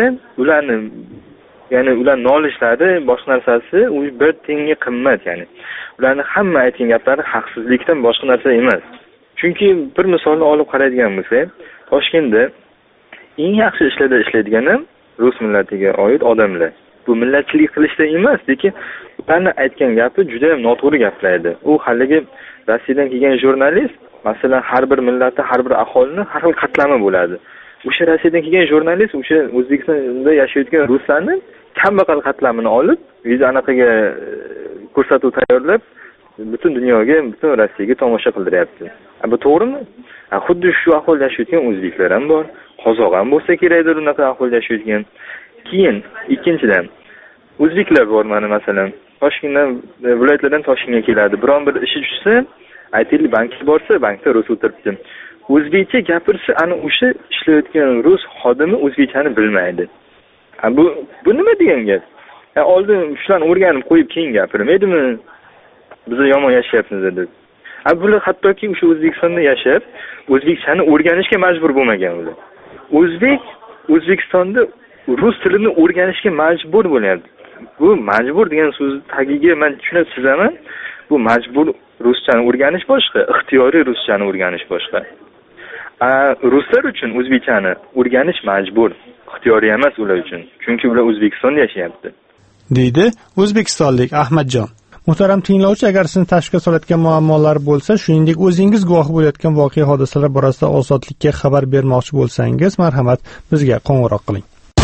[SPEAKER 13] ular nolishlari, boshqa narsasi u bir tenga qimmat, ya'ni. Ularning hamma aytgan gaplari haqsizlikdan boshqa narsa emas. Chunki bir misolni olib qaraydigan bo'lsak, Toshkentda eng yaxshi ishlarda ishlaydigani rus millatiga oid odamlar. Bu millatchilik qilishda emas, lekin ularning aytgan gapi juda ham noto'g'ri gaplaydi. U haligi Rossiyadan kelgan jurnalist, masalan, har bir millatda, har bir aholini har xil qatlami bo'ladi. O'sha Rossiyadan kelgan jurnalist o'sha O'zbekistonda yashayotgan ruslarning kambag'al qatlamini olib, video anaqaga ko'rsatuv tayyorlab, butun dunyoga, butun Rossiyaga tomosha qildiryapti. Bu to'g'rimi? Xuddi shu ahvolda yashayotgan o'zbeklar ham bor, qozoq ham bo'lsa kerakdir unaqa ahvolda yashayotgan. Keyin ikkinchidan o'zbeklar bor, mana masalan, Toshkentdan, viloyatlardan Toshkentga keladi. Biron bir ishi tushsa, aytaylik bankka borsa, bankda rus o'tiribdi. O'zbekcha gapirsa, ana o'sha ishlayotgan rus xodimi o'zbekchani bilmaydi. Bu nima degan gap? Oldin shularni o'rganib qo'yib keyin gapirmaydimi? Biz yomon yashayapmiz deb. Bular hattoki o'sha O'zbekistonda yashab, o'zbekchani o'rganishga majbur bo'lmagan ular. O'zbekistonda rus tilini o'rganishga majbur bo'lyapti. Bu majbur degan so'z tagiga men tushunib chizaman. Bu majbur ruschani o'rganish boshqa, ixtiyoriy ruschani o'rganish boshqa. Ruslar uchun o'zbekchani o'rganish majbur, ixtiyoriy emas ular uchun. Chunki ular O'zbekistonda yashayapti,
[SPEAKER 1] deydi o'zbekistonlik Ahmadjon. Muhtaram tinglovchi, agar sizni tashkil solayotgan muammolar bo'lsa, shuningdek o'zingiz guvohi bo'layotgan voqea hodisalar borasida ozodlikka xabar bermoqchi bo'lsangiz, marhamat, bizga qo'ng'iroq qiling.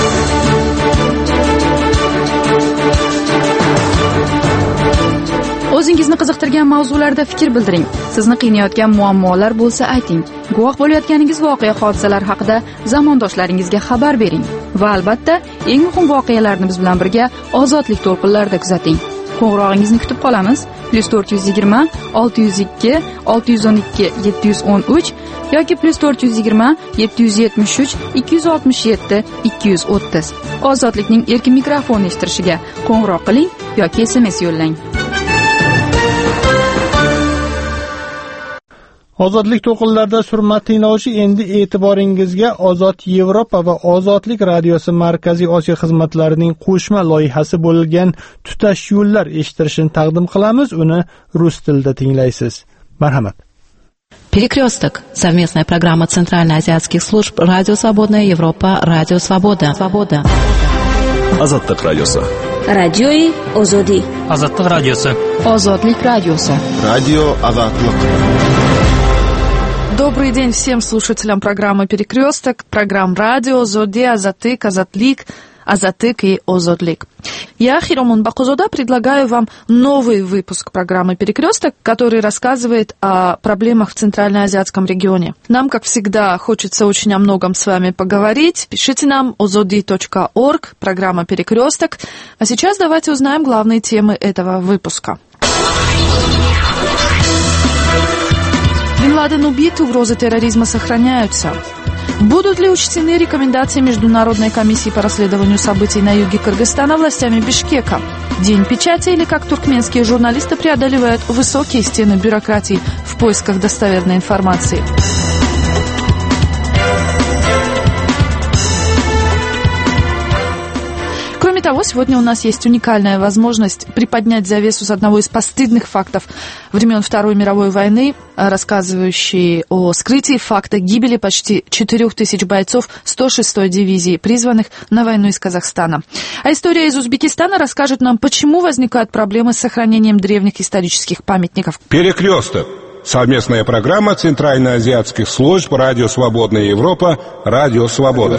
[SPEAKER 5] O'zingizni qiziqtirgan mavzularda fikr bildiring. Sizni qiynayotgan muammolar bo'lsa ayting. Guvoh bo'layotganingiz voqea hodisalar haqida zamondoshlaringizga xabar bering. Va albatta, eng muhim voqealarni biz bilan birga ozodlik to'lqinlarida kuzating. Qo'ng'irog'ingizni kutib qolamiz. +420 602 612 713 yoki +420 773 267 230. Ozodlikning erkin mikrofonni eshittirishiga qo'ng'iroq qiling yoki SMS yo'llang.
[SPEAKER 1] Ozodlik to'lqinlarida hurmatli tinglovchi, endi e'tiboringizga Ozod Yevropa va Ozodlik radiosi Markaziy Osiyo xizmatlarining qo'shma loyihasi bo'lgan Tutash yo'llar eshittirishini taqdim qilamiz. Uni rus tilida tinglaysiz. Marhamat.
[SPEAKER 14] Перекресток. Совместная программа Центральноазиатских служб Радио Свободная Европа, Радио Свобода.
[SPEAKER 4] Ozodlik radiosi.
[SPEAKER 6] Radioyi Ozodi.
[SPEAKER 7] Ozodlik radiosi.
[SPEAKER 5] Ozodlik radiosi.
[SPEAKER 4] Radio Ozodlik.
[SPEAKER 15] Добрый день всем слушателям программы «Перекресток», программ радио «Озоди», «Азатык», «Азатлик», «Азатык» и «Озодлик». Я, Хиромон Бакузода, предлагаю вам новый выпуск программы «Перекресток», который рассказывает о проблемах в Центральноазиатском регионе. Нам, как всегда, хочется очень о многом с вами поговорить. Пишите нам ozodi.org, программа «Перекресток». А сейчас давайте узнаем главные темы этого выпуска. Бин Ладен убит, угрозы терроризма сохраняются. Будут ли учтены рекомендации Международной комиссии по расследованию событий на юге Кыргызстана властями Бишкека? День печати или как туркменские журналисты преодолевают высокие стены бюрократии в поисках достоверной информации? Кроме того, сегодня у нас есть уникальная возможность приподнять завесу с одного из постыдных фактов времен Второй мировой войны, рассказывающий о скрытии факта гибели почти 4000 бойцов 106-й дивизии, призванных на войну из Казахстана. А история из Узбекистана расскажет нам, почему возникают проблемы с сохранением древних исторических памятников.
[SPEAKER 4] Перекресток.
[SPEAKER 16] Совместная программа Центральноазиатских служб «Радио Свободная Европа», «Радио Свобода».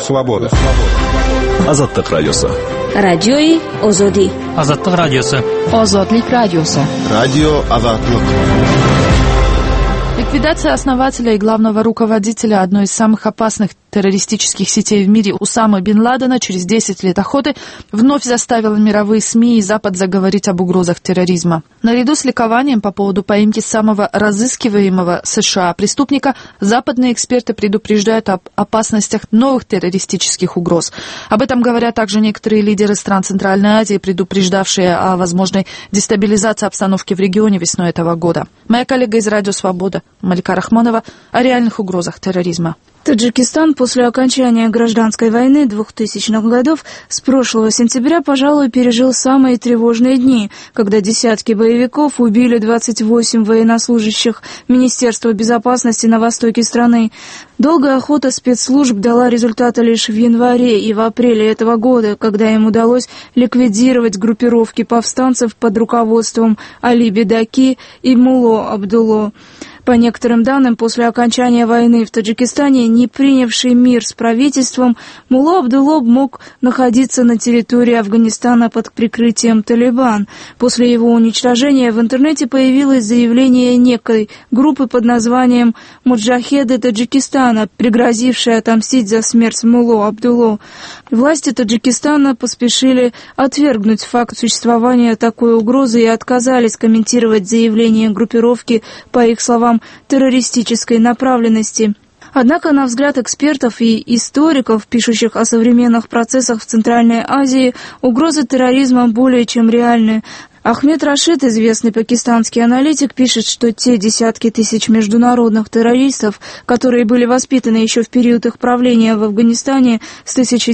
[SPEAKER 17] Азаттык радиосы.
[SPEAKER 6] Радиои Озоди.
[SPEAKER 7] Азаттык радиосы.
[SPEAKER 5] Озодлик радиосы.
[SPEAKER 4] Радио Азаттык.
[SPEAKER 15] Ликвидация основателя и главного руководителя одной из самых опасных террористических сетей в мире Усамы бен Ладена через 10 лет охоты вновь заставила мировые СМИ и Запад заговорить об угрозах терроризма. Наряду с ликованием по поводу поимки самого разыскиваемого США преступника, западные эксперты предупреждают об опасностях новых террористических угроз. Об этом говорят также некоторые лидеры стран Центральной Азии, предупреждавшие о возможной дестабилизации обстановки в регионе весной этого года. Моя коллега из «Радио Свобода» Малика Рахманова о реальных угрозах терроризма.
[SPEAKER 18] Таджикистан после окончания гражданской войны 2000-х годов с прошлого сентября, пожалуй, пережил самые тревожные дни, когда десятки боевиков убили 28 военнослужащих Министерства безопасности на востоке страны. Долгая охота спецслужб дала результаты лишь в январе и в апреле этого года, когда им удалось ликвидировать группировки повстанцев под руководством Али Бедаки и Мулло Абдулло. По некоторым данным, после окончания войны в Таджикистане, не принявший мир с правительством, Мулло Абдулло мог находиться на территории Афганистана под прикрытием Талибан. После его уничтожения в интернете появилось заявление некой группы под названием «Муджахеды Таджикистана», пригрозившей отомстить за смерть Мулло Абдулло. Власти Таджикистана поспешили отвергнуть факт существования такой угрозы и отказались комментировать заявление группировки, по их словам, террористической направленности. Однако, на взгляд экспертов и историков, пишущих о современных процессах в Центральной Азии, угрозы терроризма более чем реальны. Ахмед Рашид, известный пакистанский аналитик, пишет, что те десятки тысяч международных террористов, которые были воспитаны еще в период их правления в Афганистане с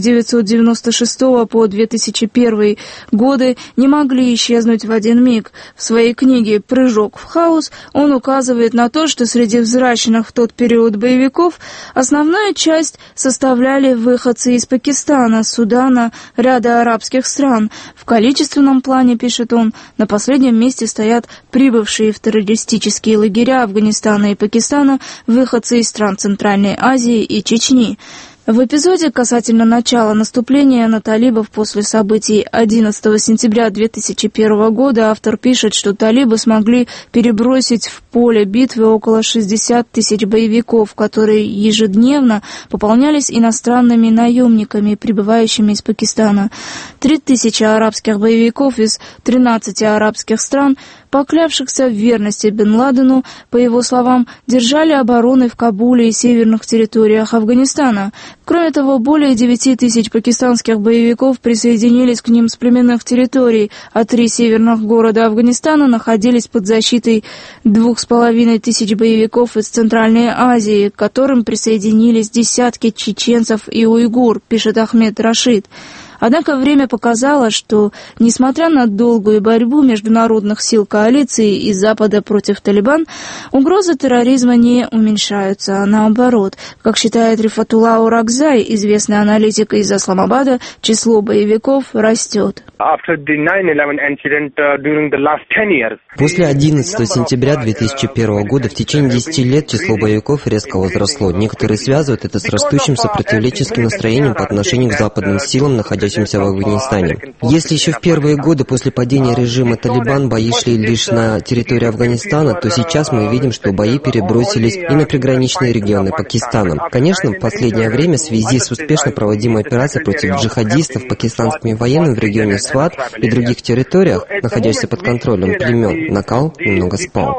[SPEAKER 18] 1996 по 2001 годы, не могли исчезнуть в один миг. В своей книге «Прыжок в хаос» он указывает на то, что среди взращенных в тот период боевиков основную часть составляли выходцы из Пакистана, Судана, ряда арабских стран. В количественном плане, пишет он, на последнем месте стоят прибывшие в террористические лагеря Афганистана и Пакистана выходцы из стран Центральной Азии и Чечни. В эпизоде касательно начала наступления на талибов после событий 11 сентября 2001 года автор пишет, что талибы смогли перебросить в поле битвы около 60 тысяч боевиков, которые ежедневно пополнялись иностранными наемниками, прибывающими из Пакистана. 3000 арабских боевиков из 13 арабских стран, поклявшихся в верности бен Ладену, по его словам, держали обороны в Кабуле и северных территориях Афганистана. Кроме того, более 9 тысяч пакистанских боевиков присоединились к ним с племенных территорий, а 3 северных города Афганистана находились под защитой 2500 боевиков из Центральной Азии, к которым присоединились десятки чеченцев и уйгур, пишет Ахмед Рашид. Однако время показало, что, несмотря на долгую борьбу международных сил коалиции и Запада против Талибан, угрозы терроризма не уменьшаются, а наоборот. Как считает Рифатулла Уракзай, известный аналитик из Исламабада, число боевиков растет.
[SPEAKER 19] После 11 сентября 2001 года в течение 10 лет число боевиков резко возросло. Некоторые связывают это с растущим сопротивленческим настроением по отношению к западным силам, находящимся в Афганистане. Если еще в первые годы после падения режима Талибан бои шли лишь на территории Афганистана, то сейчас мы видим, что бои перебросились и на приграничные регионы Пакистана. Конечно, в последнее время в связи с успешно проводимой операцией против джихадистов пакистанскими военными в регионе Сват и других территориях, находящихся под контролем племен, накал немного спал.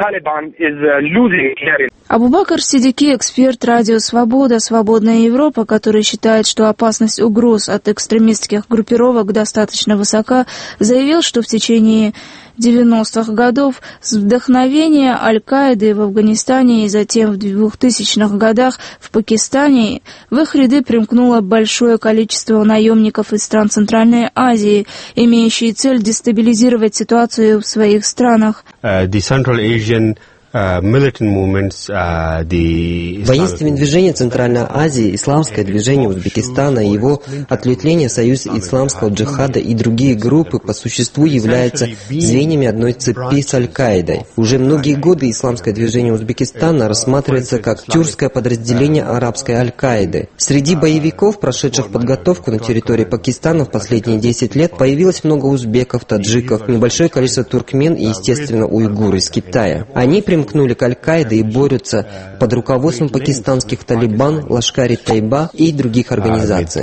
[SPEAKER 18] Абубакар Сиддики, эксперт «Радио Свобода», «Свободная Европа», который считает, что опасность угроз от экстремистских группировок достаточно высока, заявил, что в течение 90-х годов с вдохновения Аль-Каиды в Афганистане и затем в 2000-х годах в Пакистане в их ряды примкнуло большое количество наемников из стран Центральной Азии, имеющие цель дестабилизировать ситуацию в своих странах.
[SPEAKER 19] Воинственное движение Центральной Азии, исламское движение Узбекистана, его ответвление Союз исламского джихада и другие группы по существу являются звеньями одной цепи с Аль-Каидой. Уже многие годы исламское движение Узбекистана рассматривается как тюркское подразделение арабской Аль-Каиды. Среди боевиков, прошедших подготовку на территории Пакистана в последние 10 лет, появилось много узбеков, таджиков, небольшое количество туркмен и, естественно, уйгуры из Китая. Они примкнули к Аль-Каиде и борются под руководством пакистанских Талибан, Лашкар-и-Тайба и других организаций.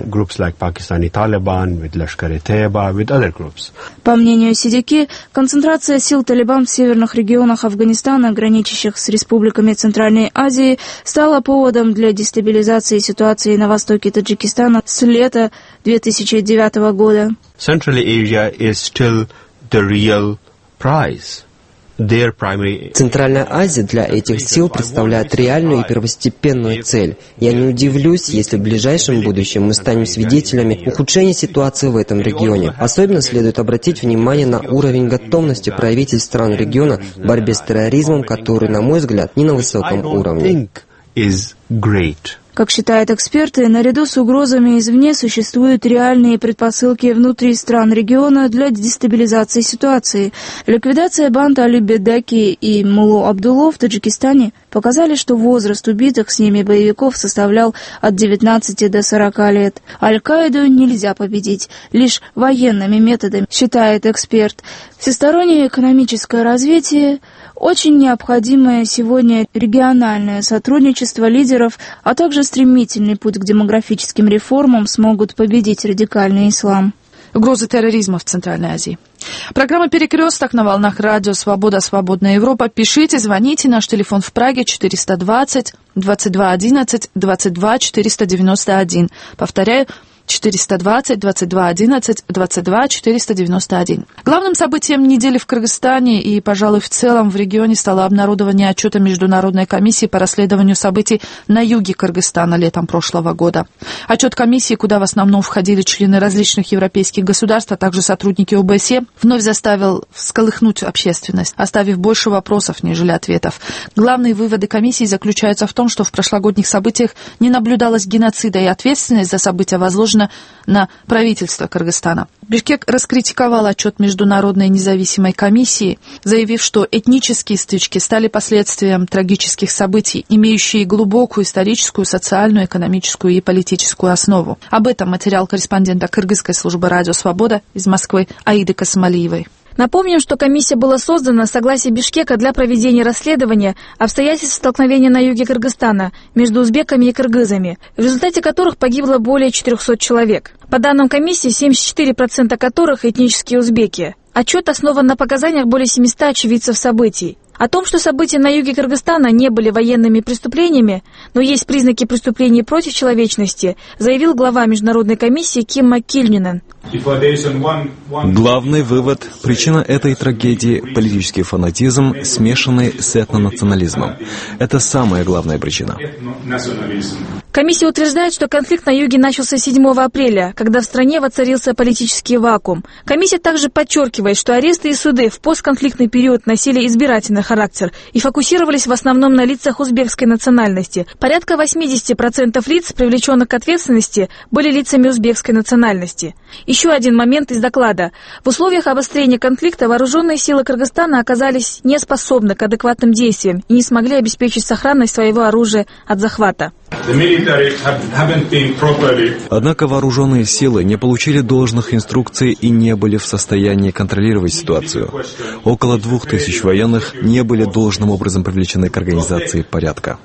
[SPEAKER 18] По мнению Сидики, концентрация сил Талибан в северных регионах Афганистана, граничащих с республиками Центральной Азии, стала поводом для дестабилизации ситуации на востоке Таджикистана с лета 2009 года.
[SPEAKER 17] Central Asia is still the real prize.
[SPEAKER 19] Центральная Азия для этих сил представляет реальную и первостепенную цель. Я не удивлюсь, если в ближайшем будущем мы станем свидетелями ухудшения ситуации в этом регионе. Особенно следует обратить внимание на уровень готовности правительств стран региона в борьбе с терроризмом, который, на мой взгляд, не на высоком уровне.
[SPEAKER 18] Как считают эксперты, наряду с угрозами извне существуют реальные предпосылки внутри стран региона для дестабилизации ситуации. Ликвидация банд Али Бедаки и Муллу Абдулло в Таджикистане показали, что возраст убитых с ними боевиков составлял от 19 до 40 лет. Аль-Каиду нельзя победить лишь военными методами, считает эксперт. Всестороннее экономическое развитие, очень необходимое сегодня региональное сотрудничество лидеров, а также стремительный путь к демографическим реформам смогут победить радикальный ислам.
[SPEAKER 15] Угрозы терроризма в Центральной Азии. Программа «Перекресток» на волнах радио «Свобода. Свободная Европа». Пишите, звоните. Наш телефон в Праге 420 22 11 22 491. Повторяю, 420 22 11 22 491. Главным событием недели в Кыргызстане и, пожалуй, в целом в регионе стало обнародование отчета Международной комиссии по расследованию событий на юге Кыргызстана летом прошлого года. Отчет комиссии, куда в основном входили члены различных европейских государств, а также сотрудники ОБСЕ, вновь заставил всколыхнуть общественность, оставив больше вопросов, нежели ответов. Главные выводы комиссии заключаются в том, что в прошлогодних событиях не наблюдалось геноцида, и ответственность за события возложена на правительство Кыргызстана. Бишкек раскритиковал отчет Международной независимой комиссии, заявив, что этнические стычки стали последствием трагических событий, имеющие глубокую историческую, социальную, экономическую и политическую основу. Об этом материал корреспондента Кыргызской службы «Радио Свобода» из Москвы Аиды Касымалиевой.
[SPEAKER 18] Напомним, что комиссия была создана с согласия Бишкека для проведения расследования обстоятельств столкновения на юге Кыргызстана между узбеками и кыргызами, в результате которых погибло более 400 человек. По данным комиссии, 74% которых этнические узбеки. Отчет основан на показаниях более 700 очевидцев событий. О том, что события на юге Кыргызстана не были военными преступлениями, но есть признаки преступлений против человечности, заявил глава Международной комиссии Ким Кильнинен.
[SPEAKER 20] Главный вывод – причина этой трагедии – политический фанатизм, смешанный с этнонационализмом. Это самая главная причина.
[SPEAKER 18] Комиссия утверждает, что конфликт на юге начался 7 апреля, когда в стране воцарился политический вакуум. Комиссия также подчеркивает, что аресты и суды в постконфликтный период носили избирательный характер и фокусировались в основном на лицах узбекской национальности. Порядка 80% лиц, привлеченных к ответственности, были лицами узбекской национальности. Еще один момент из доклада. В условиях обострения конфликта вооруженные силы Кыргызстана оказались неспособны к адекватным действиям и не смогли обеспечить сохранность своего оружия от захвата.
[SPEAKER 20] Однако вооруженные силы не получили должных инструкций и не были в состоянии контролировать ситуацию. Около 2000 военных не были должным образом привлечены к организации порядка.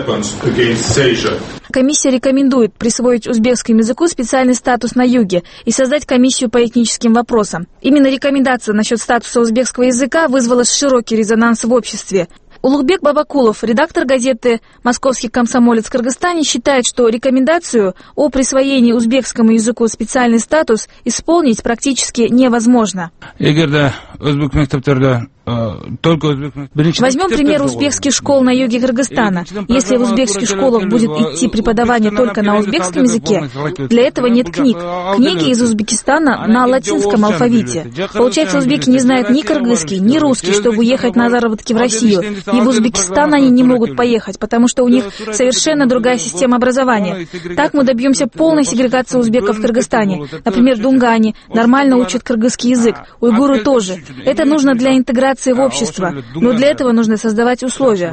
[SPEAKER 18] Комиссия рекомендует присвоить узбекскому языку специальный статус на юге и создать комиссию по этническим вопросам. Именно рекомендация насчет статуса узбекского языка вызвала широкий резонанс в обществе. Улугбек Бабакулов, редактор газеты «Московский комсомолец» в Кыргызстане, считает, что рекомендацию о присвоении узбекскому языку специальный статус исполнить практически невозможно. Возьмем пример узбекских школ на юге Кыргызстана. Если в узбекских школах будет идти преподавание только на узбекском языке, для этого нет книг. Книги из Узбекистана на латинском алфавите. Получается, узбеки не знают ни кыргызский, ни русский, чтобы уехать на заработки в Россию. И в Узбекистан они не могут поехать, потому что у них совершенно другая система образования. Так мы добьемся полной сегрегации узбеков в Кыргызстане. Например, дунгане нормально учат кыргызский язык, уйгуры тоже. Это нужно для интеграции в общество, но для этого нужно создавать условия.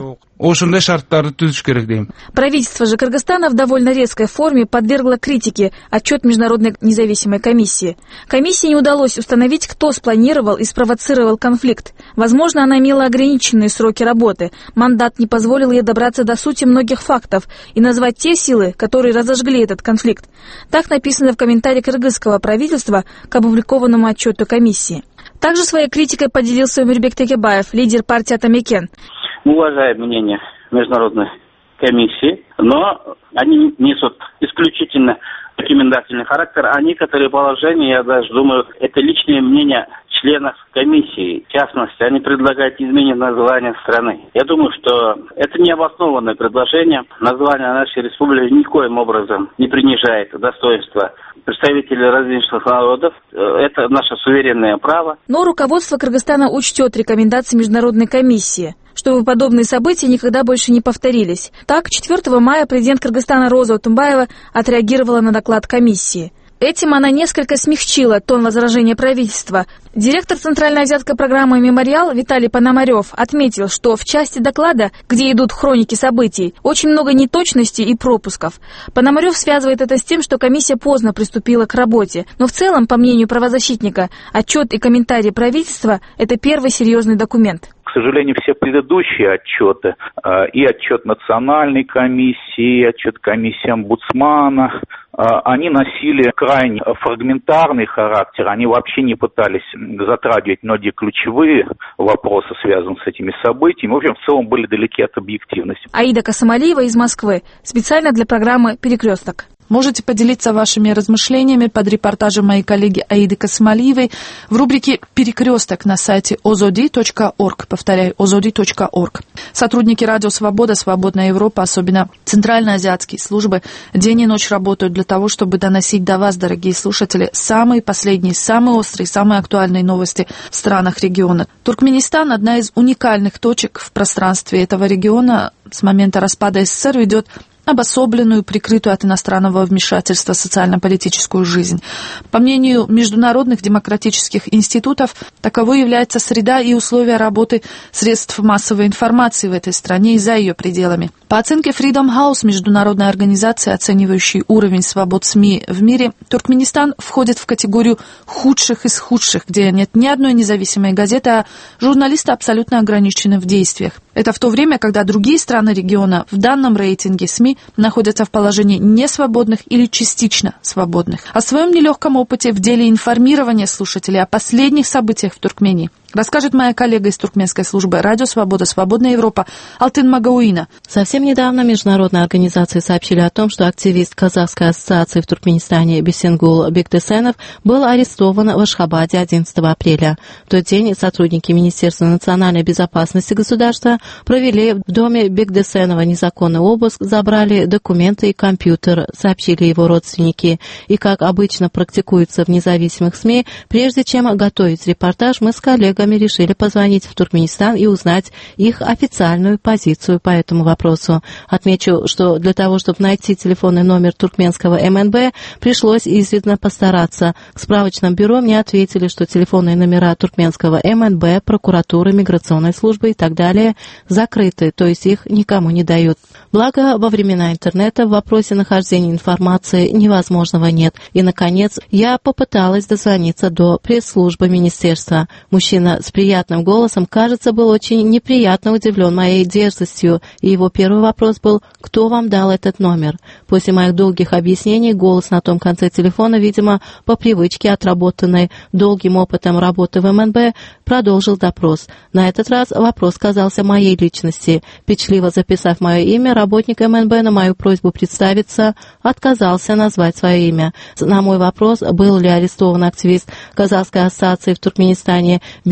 [SPEAKER 18] Правительство же Кыргызстана в довольно резкой форме подвергло критике отчет Международной независимой комиссии. Комиссии не удалось установить, кто спланировал и спровоцировал конфликт. Возможно, она имела ограниченные сроки работы. Мандат не позволил ей добраться до сути многих фактов и назвать те силы, которые разожгли этот конфликт. Так написано в комментарии кыргызского правительства к опубликованному отчету комиссии. Также своей критикой поделился Умирбек Текебаев, лидер партии Атамекен.
[SPEAKER 21] Мы уважаем мнение Международной комиссии, но они несут исключительно рекомендательный характер, а некоторые положения, я даже думаю, это личное мнение членов комиссии. В частности, они предлагают изменить название страны. Я думаю, что это необоснованное предложение. Название нашей республики никоим образом не принижает достоинства представителей различных народов. Это наше суверенное право.
[SPEAKER 18] Но руководство Кыргызстана учтет рекомендации Международной комиссии, чтобы подобные события никогда больше не повторились. Так, 4 мая президент Кыргызстана Роза Отунбаева отреагировала на доклад комиссии. Этим она несколько смягчила тон возражения правительства. Директор Центральноазиатской программы «Мемориал» Виталий Пономарев отметил, что в части доклада, где идут хроники событий, очень много неточностей и пропусков. Пономарев связывает это с тем, что комиссия поздно приступила к работе. Но в целом, по мнению правозащитника, отчет и комментарии правительства – это первый серьезный документ.
[SPEAKER 22] К сожалению, все предыдущие отчеты, и отчет Национальной комиссии, и отчет комиссии омбудсмана, они носили крайне фрагментарный характер, они вообще не пытались затрагивать многие ключевые вопросы, связанные с этими событиями. В общем, в целом были далеки от объективности.
[SPEAKER 18] Аида Касамалиева из Москвы, специально для программы «Перекресток».
[SPEAKER 15] Можете поделиться вашими размышлениями под репортажем моей коллеги Аиды Касмалиевой в рубрике «Перекресток» на сайте ozodi.org. Повторяю, ozodi.org. Сотрудники Радио Свобода, Свободная Европа, особенно центральноазиатские службы, день и ночь работают для того, чтобы доносить до вас, дорогие слушатели, самые последние, самые острые, самые актуальные новости в странах региона. Туркменистан – одна из уникальных точек в пространстве этого региона. С момента распада СССР ведет обособленную, прикрытую от иностранного вмешательства социально-политическую жизнь. По мнению международных демократических институтов, таковой является среда и условия работы средств массовой информации в этой стране и за ее пределами. По оценке Freedom House, международной организации, оценивающей уровень свобод СМИ в мире, Туркменистан входит в категорию худших из худших, где нет ни одной независимой газеты, а журналисты абсолютно ограничены в действиях. Это в то время, когда другие страны региона в данном рейтинге СМИ находятся в положении несвободных или частично свободных. О своем нелегком опыте в деле информирования слушателей о последних событиях в Туркмении расскажет моя коллега из туркменской службы «Радио Свобода», «Свободная Европа» Алтын Магауина.
[SPEAKER 14] Совсем недавно международные организации сообщили о том, что активист Казахской ассоциации в Туркменистане Бесенгул Бекдесенов был арестован в Ашхабаде 11 апреля. В тот день сотрудники Министерства национальной безопасности государства провели в доме Бекдесенова незаконный обыск, забрали документы и компьютер, сообщили его родственники. И, как обычно практикуется в независимых СМИ, прежде чем готовить репортаж, мы с коллегами решили позвонить в Туркменистан и узнать их официальную позицию по этому вопросу. Отмечу, что для того, чтобы найти телефонный номер туркменского МНБ, пришлось известно постараться. К справочному бюро мне ответили, что телефонные номера туркменского МНБ, прокуратуры, миграционной службы и так далее закрыты, то есть их никому не дают. Благо, во времена интернета в вопросе нахождения информации невозможного нет. И, наконец, я попыталась дозвониться до пресс-службы министерства. Мужчина с приятным голосом, кажется, был очень неприятно удивлен моей дерзостью, и его первый вопрос был: «Кто вам дал этот номер?» После моих долгих объяснений голос на том конце телефона, видимо, по привычке, отработанной долгим опытом работы в МНБ, продолжил допрос. На этот раз вопрос касался моей личности. Печливо записав мое имя, работник МНБ на мою просьбу представиться отказался назвать свое имя. На мой вопрос, был ли арестован активист Казахской ассоциации в Туркменистане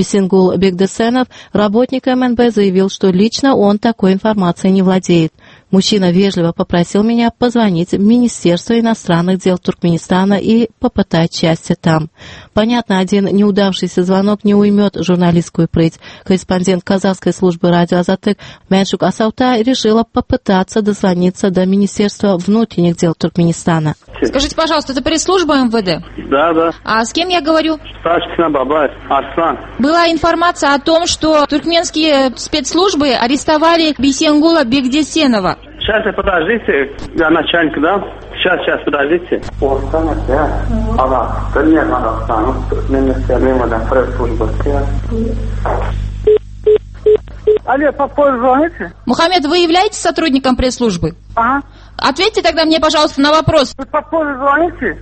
[SPEAKER 14] Бисенгул Бекдесенов, работник МНБ, заявил, что лично он такой информацией не владеет. Мужчина вежливо попросил меня позвонить в Министерство иностранных дел Туркменистана и попытать счастье там. Понятно, один неудавшийся звонок не уймет журналистскую прыть. Корреспондент казахской службы радио «Азатык» Мэншук Асаута решила попытаться дозвониться до Министерства внутренних дел Туркменистана.
[SPEAKER 5] Скажите, пожалуйста, это пресс-служба МВД?
[SPEAKER 10] Да.
[SPEAKER 5] А с кем я говорю?
[SPEAKER 10] Старшина Бабаев, Арслан.
[SPEAKER 5] Была информация о том, что туркменские спецслужбы арестовали Бисенгула Бекдесенова.
[SPEAKER 10] Сейчас, подождите, я начальник, да? Сейчас, подождите. Алло, попозже звоните?
[SPEAKER 5] Мухаммед, вы являетесь сотрудником пресс-службы?
[SPEAKER 10] Ага.
[SPEAKER 5] Ответьте тогда мне, пожалуйста, на вопрос.
[SPEAKER 10] Вы попозже звоните?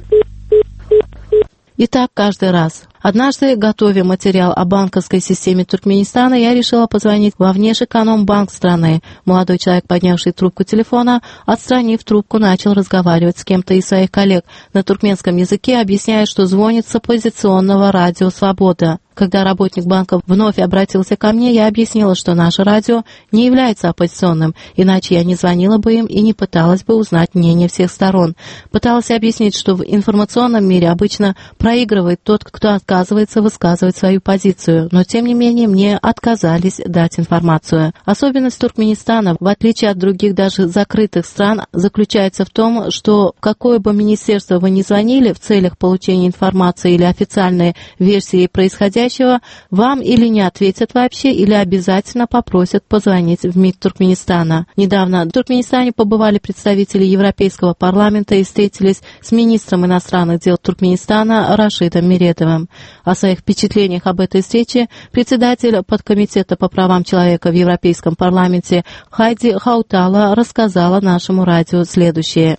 [SPEAKER 14] И так каждый раз. Однажды, готовя материал о банковской системе Туркменистана, я решила позвонить во Внешэкономбанк страны. Молодой человек, поднявший трубку телефона, отстранив трубку, начал разговаривать с кем-то из своих коллег на туркменском языке, объясняя, что звонит с оппозиционного радио «Свобода». Когда работник банка вновь обратился ко мне, я объяснила, что наше радио не является оппозиционным, иначе я не звонила бы им и не пыталась бы узнать мнение всех сторон. Пыталась объяснить, что в информационном мире обычно проигрывает тот, кто отказывается высказывать свою позицию, но тем не менее мне отказались дать информацию. Особенность Туркменистана, в отличие от других даже закрытых стран, заключается в том, что в какое бы министерство вы ни звонили в целях получения информации или официальной версии происходящего, вам или не ответят вообще, или обязательно попросят позвонить в МИД Туркменистана. Недавно в Туркменистане побывали представители Европейского парламента и встретились с министром иностранных дел Туркменистана Рашидом Миредовым. О своих впечатлениях об этой встрече председатель подкомитета по правам человека в Европейском парламенте Хайди Хаутала рассказала нашему радио следующее.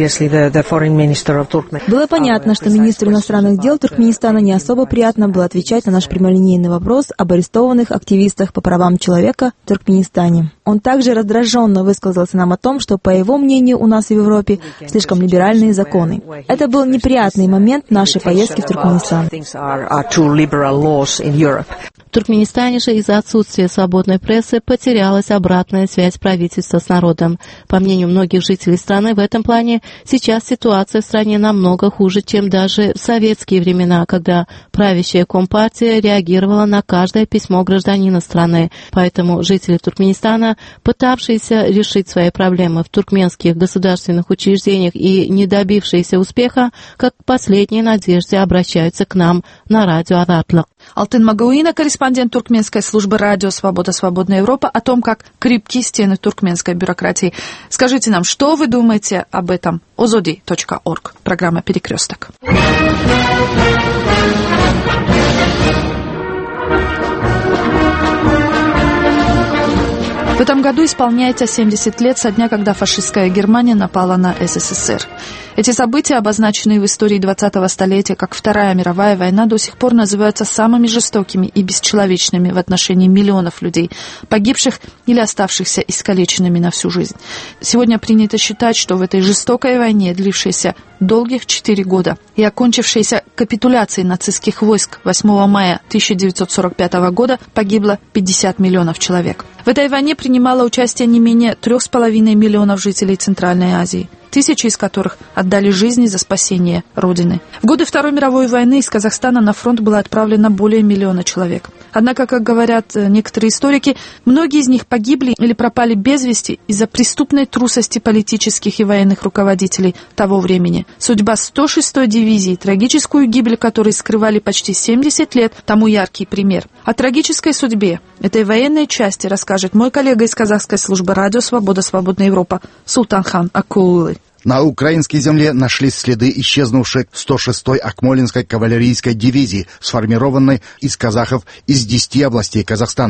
[SPEAKER 2] Было понятно, что министру иностранных дел Туркменистана не особо приятно было отвечать на наш прямолинейный вопрос об арестованных активистах по правам человека в Туркменистане. Он также раздраженно высказался нам о том, что, по его мнению, у нас в Европе слишком либеральные законы. Это был неприятный момент нашей поездки в Туркменистан.
[SPEAKER 14] В Туркменистане же из-за отсутствия свободной прессы потерялась обратная связь правительства с народом. По мнению многих жителей страны, в этом плане сейчас ситуация в стране намного хуже, чем даже в советские времена, когда правящая Компартия реагировала на каждое письмо гражданина страны. Поэтому жители Туркменистана, пытавшиеся решить свои проблемы в туркменских государственных учреждениях и не добившиеся успеха, как к последней надежде обращаются к нам на радио «Азатлык».
[SPEAKER 15] Алтын Магауина, корреспондент туркменской службы радио «Свобода. Свободная Европа», о том, как крепки стены туркменской бюрократии. Скажите нам, что вы думаете об этом? ozodi.org. Программа «Перекресток». В этом году исполняется 70 лет со дня, когда фашистская Германия напала на СССР. Эти события, обозначенные в истории 20-го столетия как Вторая мировая война, до сих пор называются самыми жестокими и бесчеловечными в отношении миллионов людей, погибших или оставшихся искалеченными на всю жизнь. Сегодня принято считать, что в этой жестокой войне, длившейся долгих 4 года и окончившейся капитуляцией нацистских войск 8 мая 1945 года, погибло 50 миллионов человек. В этой войне принимало участие не менее 3,5 миллионов жителей Центральной Азии, тысячи из которых отдали жизни за спасение Родины. В годы Второй мировой войны из Казахстана на фронт было отправлено более 1 миллиона человек. Однако, как говорят некоторые историки, многие из них погибли или пропали без вести из-за преступной трусости политических и военных руководителей того времени. Судьба 106-й дивизии, трагическую гибель которой скрывали почти 70 лет, тому яркий пример. О трагической судьбе этой военной части расскажет мой коллега из казахской службы радио «Свобода. Свободная Европа» Султанхан Акулы.
[SPEAKER 9] На украинской земле нашлись следы исчезнувшей 106-й Акмолинской кавалерийской дивизии, сформированной из казахов из 10 областей Казахстана.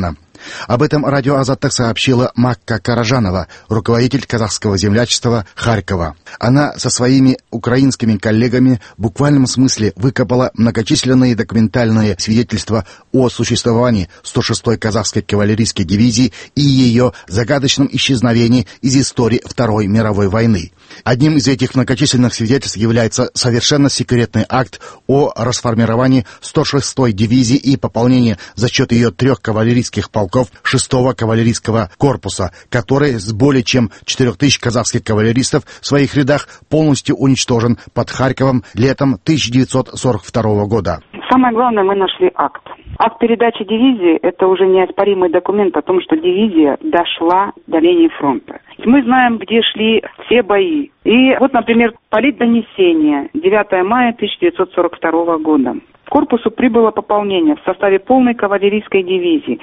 [SPEAKER 9] Об этом радио «Азаттык» сообщила Макка Каражанова, руководитель казахского землячества Харькова. Она со своими украинскими коллегами в буквальном смысле выкопала многочисленные документальные свидетельства о существовании 106-й казахской кавалерийской дивизии и ее загадочном исчезновении из истории Второй мировой войны. Одним из этих многочисленных свидетельств является совершенно секретный акт о расформировании 106-й дивизии и пополнении за счет ее 3 кавалерийских полков 6-го кавалерийского корпуса, который с более чем 4000 казахских кавалеристов в своих рядах полностью уничтожен под Харьковом летом 1942 года.
[SPEAKER 3] Самое главное, мы нашли акт. Акт передачи дивизии – это уже неоспоримый документ о том, что дивизия дошла до линии фронта. Мы знаем, где шли все бои. И вот, например, политдонесение 9 мая 1942 года. К корпусу прибыло пополнение в составе полной кавалерийской дивизии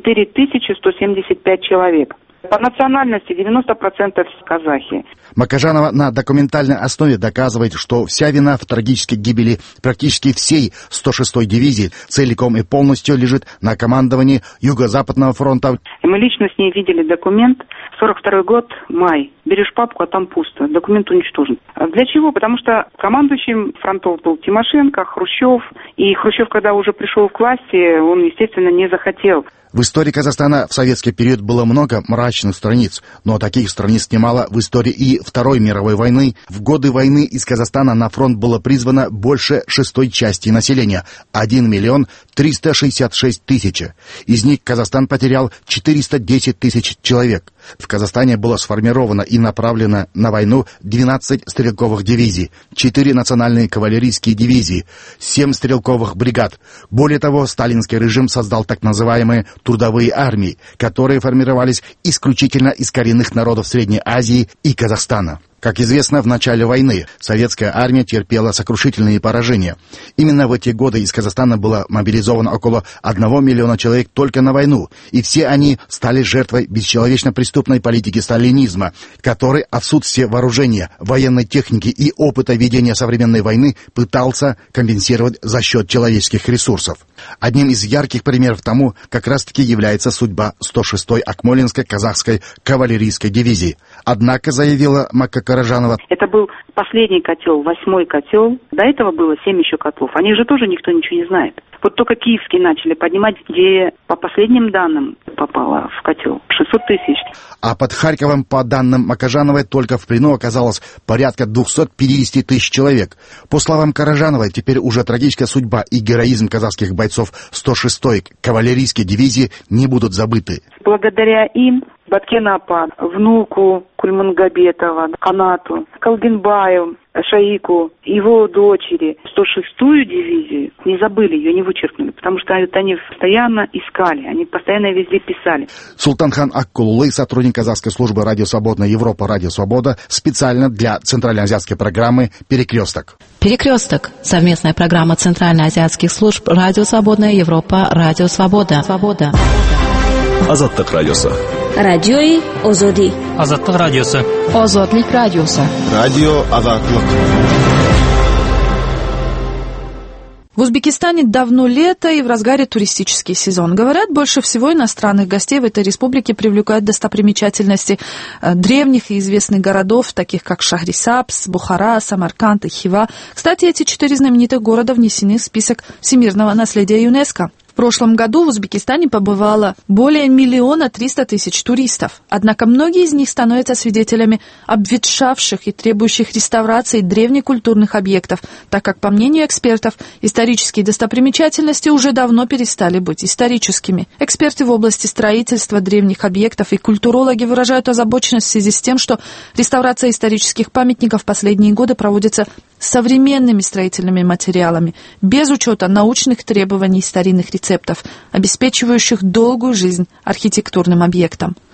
[SPEAKER 3] 4175 человек. По национальности 90% казахи.
[SPEAKER 9] Макажанова на документальной основе доказывает, что вся вина в трагической гибели практически всей 106-й дивизии целиком и полностью лежит на командовании Юго-Западного фронта.
[SPEAKER 3] Мы лично с ней видели документ. 42 год, май. Берешь папку, а там пусто. Документ уничтожен. Для чего? Потому что командующим фронтов был Тимошенко, Хрущев. И Хрущев, когда уже пришел к власти, он, естественно, не захотел.
[SPEAKER 9] В истории Казахстана в советский период было много мрачных страниц, но таких страниц немало в истории и Второй мировой войны. В годы войны из Казахстана на фронт было призвано больше 6-й части населения – 1 366 000. Из них Казахстан потерял 410 000 человек. В Казахстане было сформировано и направлено на войну 12 стрелковых дивизий, 4 национальные кавалерийские дивизии, 7 стрелковых бригад. Более того, сталинский режим создал так называемые трудовые армии, которые формировались исключительно из коренных народов Средней Азии и Казахстана. Как известно, в начале войны советская армия терпела сокрушительные поражения. Именно в эти годы из Казахстана было мобилизовано около 1 миллиона человек только на войну, и все они стали жертвой бесчеловечно преступной политики сталинизма, который отсутствие вооружения, военной техники и опыта ведения современной войны пытался компенсировать за счет человеческих ресурсов. Одним из ярких примеров тому как раз-таки является судьба 106-й Акмолинской казахской кавалерийской дивизии. Однако, заявила Макка Каражанова,
[SPEAKER 3] это был последний котел, 8-й котел. До этого было 7 еще котлов. О них же тоже никто ничего не знает. Вот только киевские начали поднимать, где по последним данным попало в котел 600 000.
[SPEAKER 9] А под Харьковом, по данным Макажановой, только в плену оказалось порядка 250 000 человек. По словам Каражановой, теперь уже трагическая судьба и героизм казахских бойцов 106-й кавалерийской дивизии не будут забыты.
[SPEAKER 3] Благодаря им Баткен Апа, внуку Кульмангабетова, Канату, Колгенбаю, Шаику, его дочери 106-ю дивизию не забыли, ее не вычеркнули, потому что они постоянно искали, они постоянно везде писали.
[SPEAKER 9] Султанхан Аккулулы, сотрудник казахской службы «Радио Свободная Европа», «Радио Свобода», специально для центральноазиатской программы «Перекресток».
[SPEAKER 14] «Перекресток» — совместная программа центральноазиатских служб «Радио Свободная Европа», «Радио Свобода».
[SPEAKER 20] Азаттык радиосы.
[SPEAKER 6] Радиои Озоди.
[SPEAKER 1] Азаттык радиосы.
[SPEAKER 5] Озодлик радиосы.
[SPEAKER 4] Радио Азаттык.
[SPEAKER 15] В Узбекистане давно лето и в разгаре туристический сезон. Говорят, больше всего иностранных гостей в этой республике привлекают достопримечательности древних и известных городов, таких как Шахрисабз, Бухара, Самарканд и Хива. Кстати, эти 4 знаменитых города внесены в список всемирного наследия ЮНЕСКО. В прошлом году в Узбекистане побывало более 1 300 000 туристов. Однако многие из них становятся свидетелями обветшавших и требующих реставрации древнекультурных объектов, так как, по мнению экспертов, исторические достопримечательности уже давно перестали быть историческими. Эксперты в области строительства древних объектов и культурологи выражают озабоченность в связи с тем, что реставрация исторических памятников в последние годы проводится современными строительными материалами, без учета научных требований и старинных рецептов, обеспечивающих долгую жизнь архитектурным объектам.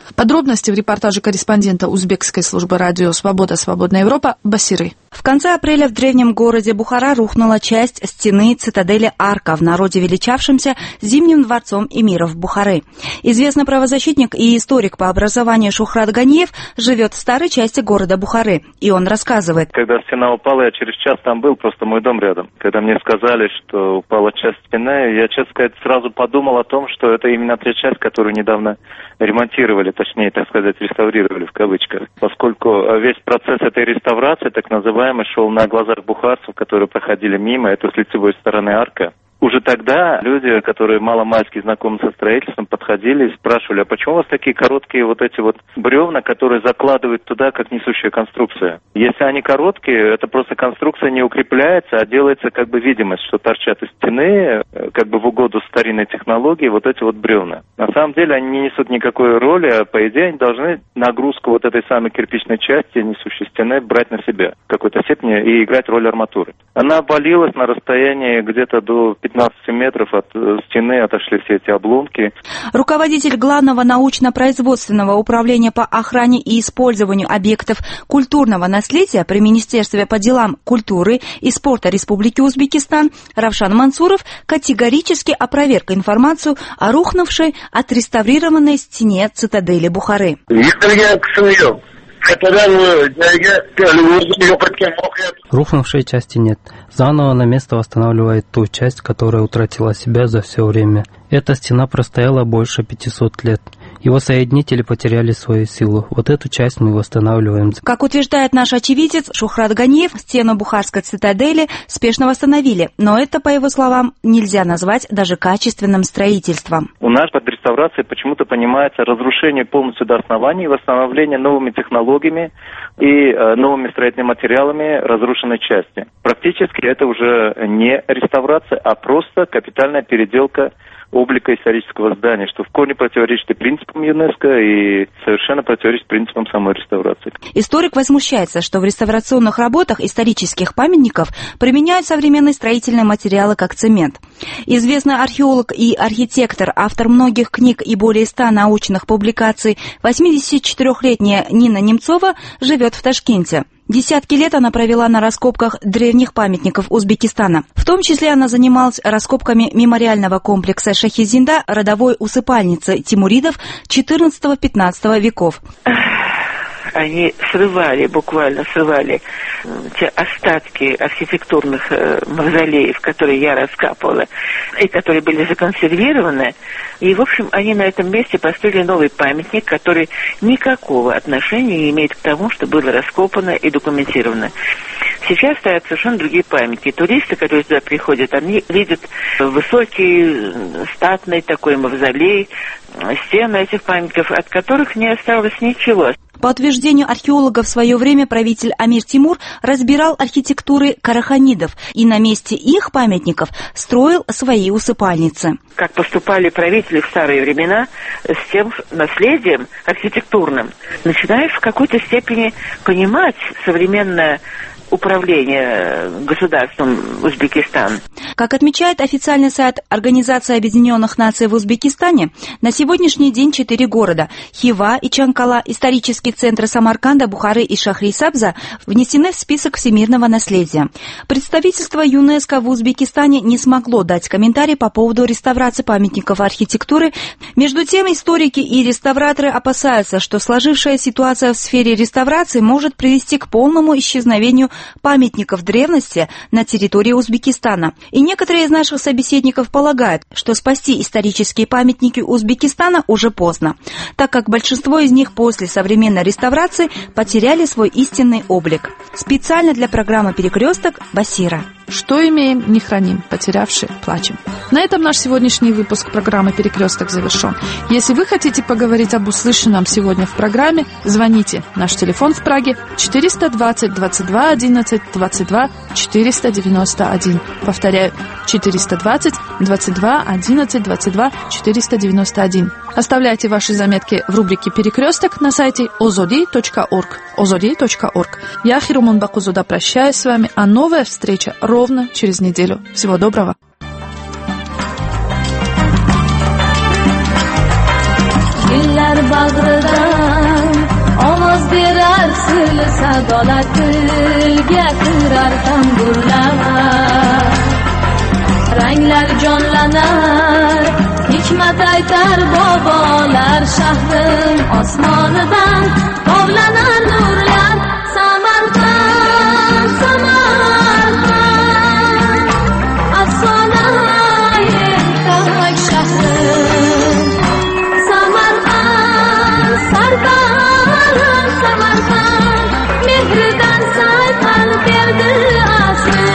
[SPEAKER 15] Подробности в репортаже корреспондента узбекской службы радио «Свобода. Свободная Европа» Басиры.
[SPEAKER 2] В конце апреля в древнем городе Бухара рухнула часть стены цитадели Арка, в народе величавшимся Зимним дворцом эмиров Бухары. Известный правозащитник и историк по образованию Шухрат Ганиев живет в старой части города Бухары, и он рассказывает.
[SPEAKER 8] Когда стена упала, я через час там был, просто мой дом рядом. Когда мне сказали, что упала часть стены, я, честно сказать, сразу подумал о том, что это именно та часть, которую недавно ремонтировали, точнее, так сказать, реставрировали в кавычках. Поскольку весь процесс этой реставрации, так называемый, шел на глазах бухарцев, которые проходили мимо, это с лицевой стороны арка. Уже тогда люди, которые маломальски знакомы со строительством, подходили и спрашивали, а почему у вас такие короткие вот эти вот бревна, которые закладывают туда, как несущая конструкция? Если они короткие, это просто конструкция не укрепляется, а делается как бы видимость, что торчат из стены, как бы в угоду старинной технологии, вот эти вот бревна. На самом деле они не несут никакой роли, а по идее они должны нагрузку вот этой самой кирпичной части, несущей стены, брать на себя в какой-то степени и играть роль арматуры. Она обвалилась на расстоянии где-то до 15 метров от стены, отошли все эти обломки.
[SPEAKER 2] Руководитель Главного научно-производственного управления по охране и использованию объектов культурного наследия при Министерстве по делам культуры и спорта Республики Узбекистан Равшан Мансуров категорически опроверг информацию о рухнувшей, отреставрированной стене цитадели Бухары.
[SPEAKER 11] Рухнувшей части нет. Заново на место восстанавливает ту часть, которая утратила себя за все время. Эта стена простояла больше 500 лет. Его соединители потеряли свою силу. Вот эту часть мы восстанавливаем.
[SPEAKER 2] Как утверждает наш очевидец Шухрат Ганиев, стену Бухарской цитадели спешно восстановили, но это, по его словам, нельзя назвать даже качественным строительством.
[SPEAKER 8] У нас под реставрацией почему-то понимается разрушение полностью до основания и восстановление новыми технологиями и новыми строительными материалами разрушенной части. Практически это уже не реставрация, а просто капитальная переделка облика исторического здания, что в корне противоречит и принципам ЮНЕСКО, и совершенно противоречит принципам самой реставрации.
[SPEAKER 2] Историк возмущается, что в реставрационных работах исторических памятников применяют современные строительные материалы, как цемент. Известный археолог и архитектор, автор многих книг и более 100 научных публикаций, 84-летняя Нина Немцова живет в Ташкенте. Десятки лет она провела на раскопках древних памятников Узбекистана. В том числе она занималась раскопками мемориального комплекса Шахизинда, родовой усыпальницы тимуридов XIV-XV веков.
[SPEAKER 23] Они буквально срывали те остатки архитектурных мавзолеев, которые я раскапывала, и которые были законсервированы. И, в общем, они на этом месте построили новый памятник, который никакого отношения не имеет к тому, что было раскопано и документировано. Сейчас стоят совершенно другие памятники. Туристы, которые сюда приходят, они видят высокий, статный такой мавзолей, стены этих памятников, от которых не осталось ничего.
[SPEAKER 2] По утверждению археологов, в свое время правитель Амир Тимур разбирал архитектуры караханидов и на месте их памятников строил свои усыпальницы.
[SPEAKER 23] Как поступали правители в старые времена с тем наследием архитектурным, начинаешь в какой-то степени понимать современное управления государством Узбекистан.
[SPEAKER 2] Как отмечает официальный сайт Организации Объединенных Наций в Узбекистане, на сегодняшний день 4 города – Хива и Чанкала, исторические центры Самарканда, Бухары и Шахрисабза – внесены в список всемирного наследия. Представительство ЮНЕСКО в Узбекистане не смогло дать комментарий по поводу реставрации памятников архитектуры. Между тем, историки и реставраторы опасаются, что сложившаяся ситуация в сфере реставрации может привести к полному исчезновению памятников древности на территории Узбекистана. И некоторые из наших собеседников полагают, что спасти исторические памятники Узбекистана уже поздно, так как большинство из них после современной реставрации потеряли свой истинный облик. Специально для программы «Перекресток» Басира.
[SPEAKER 15] Что имеем, не храним, потерявши, плачем. На этом наш сегодняшний выпуск программы «Перекресток» завершен. Если вы хотите поговорить об услышанном сегодня в программе, звоните. Наш телефон в Праге 420 22 11 22 491. Повторяю, 420 22 11 22 491. Оставляйте ваши заметки в рубрике «Перекресток» на сайте ozodi.org. ozodi.org. Я, Хиромон Бакузода, прощаюсь с вами, а новая встреча ровно через неделю. Всего доброго.
[SPEAKER 6] Gullar
[SPEAKER 12] bag'ridan ovoz berar sirli sadolar, tilga kirar tamburlar. Ranglar jonlanar, hikmat aytar bobolar, shahrim osmonidan tovlanar nurlar. Samarqand, Samarqand, afsonai tag shahrim. Samarqand, Sarbaland, Samarqand, mehridan sayqal berdi asri.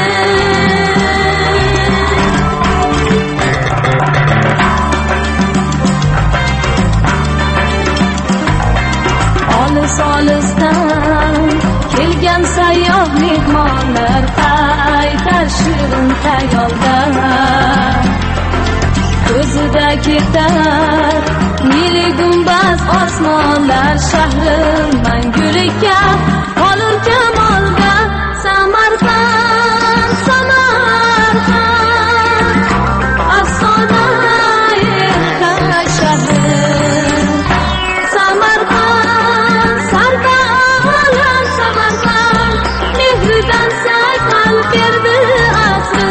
[SPEAKER 12] Olisdan kelgan sayyoh mehmonlar, qaytar shirin xayoldan. Ko'zida ketar nili gumbaz osmonlar, shahrim mangulikka qolur jamolda. Samarqand, Samarqand, afsonai shahrim. Samarqand, Sarbaland, Samarqand, mehridan sayqal berdi asri.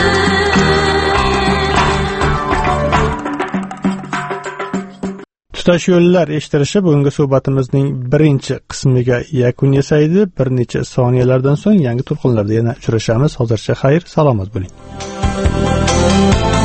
[SPEAKER 1] Tutash yo'llar eshittirishi bugungi suhbatimizning birinchi qismiga yakun yasaydi. Bir necha soniyalardan so'ng yangi to'lqinlarda yana uchrashamiz. Hozircha xayr, salomat bo'ling.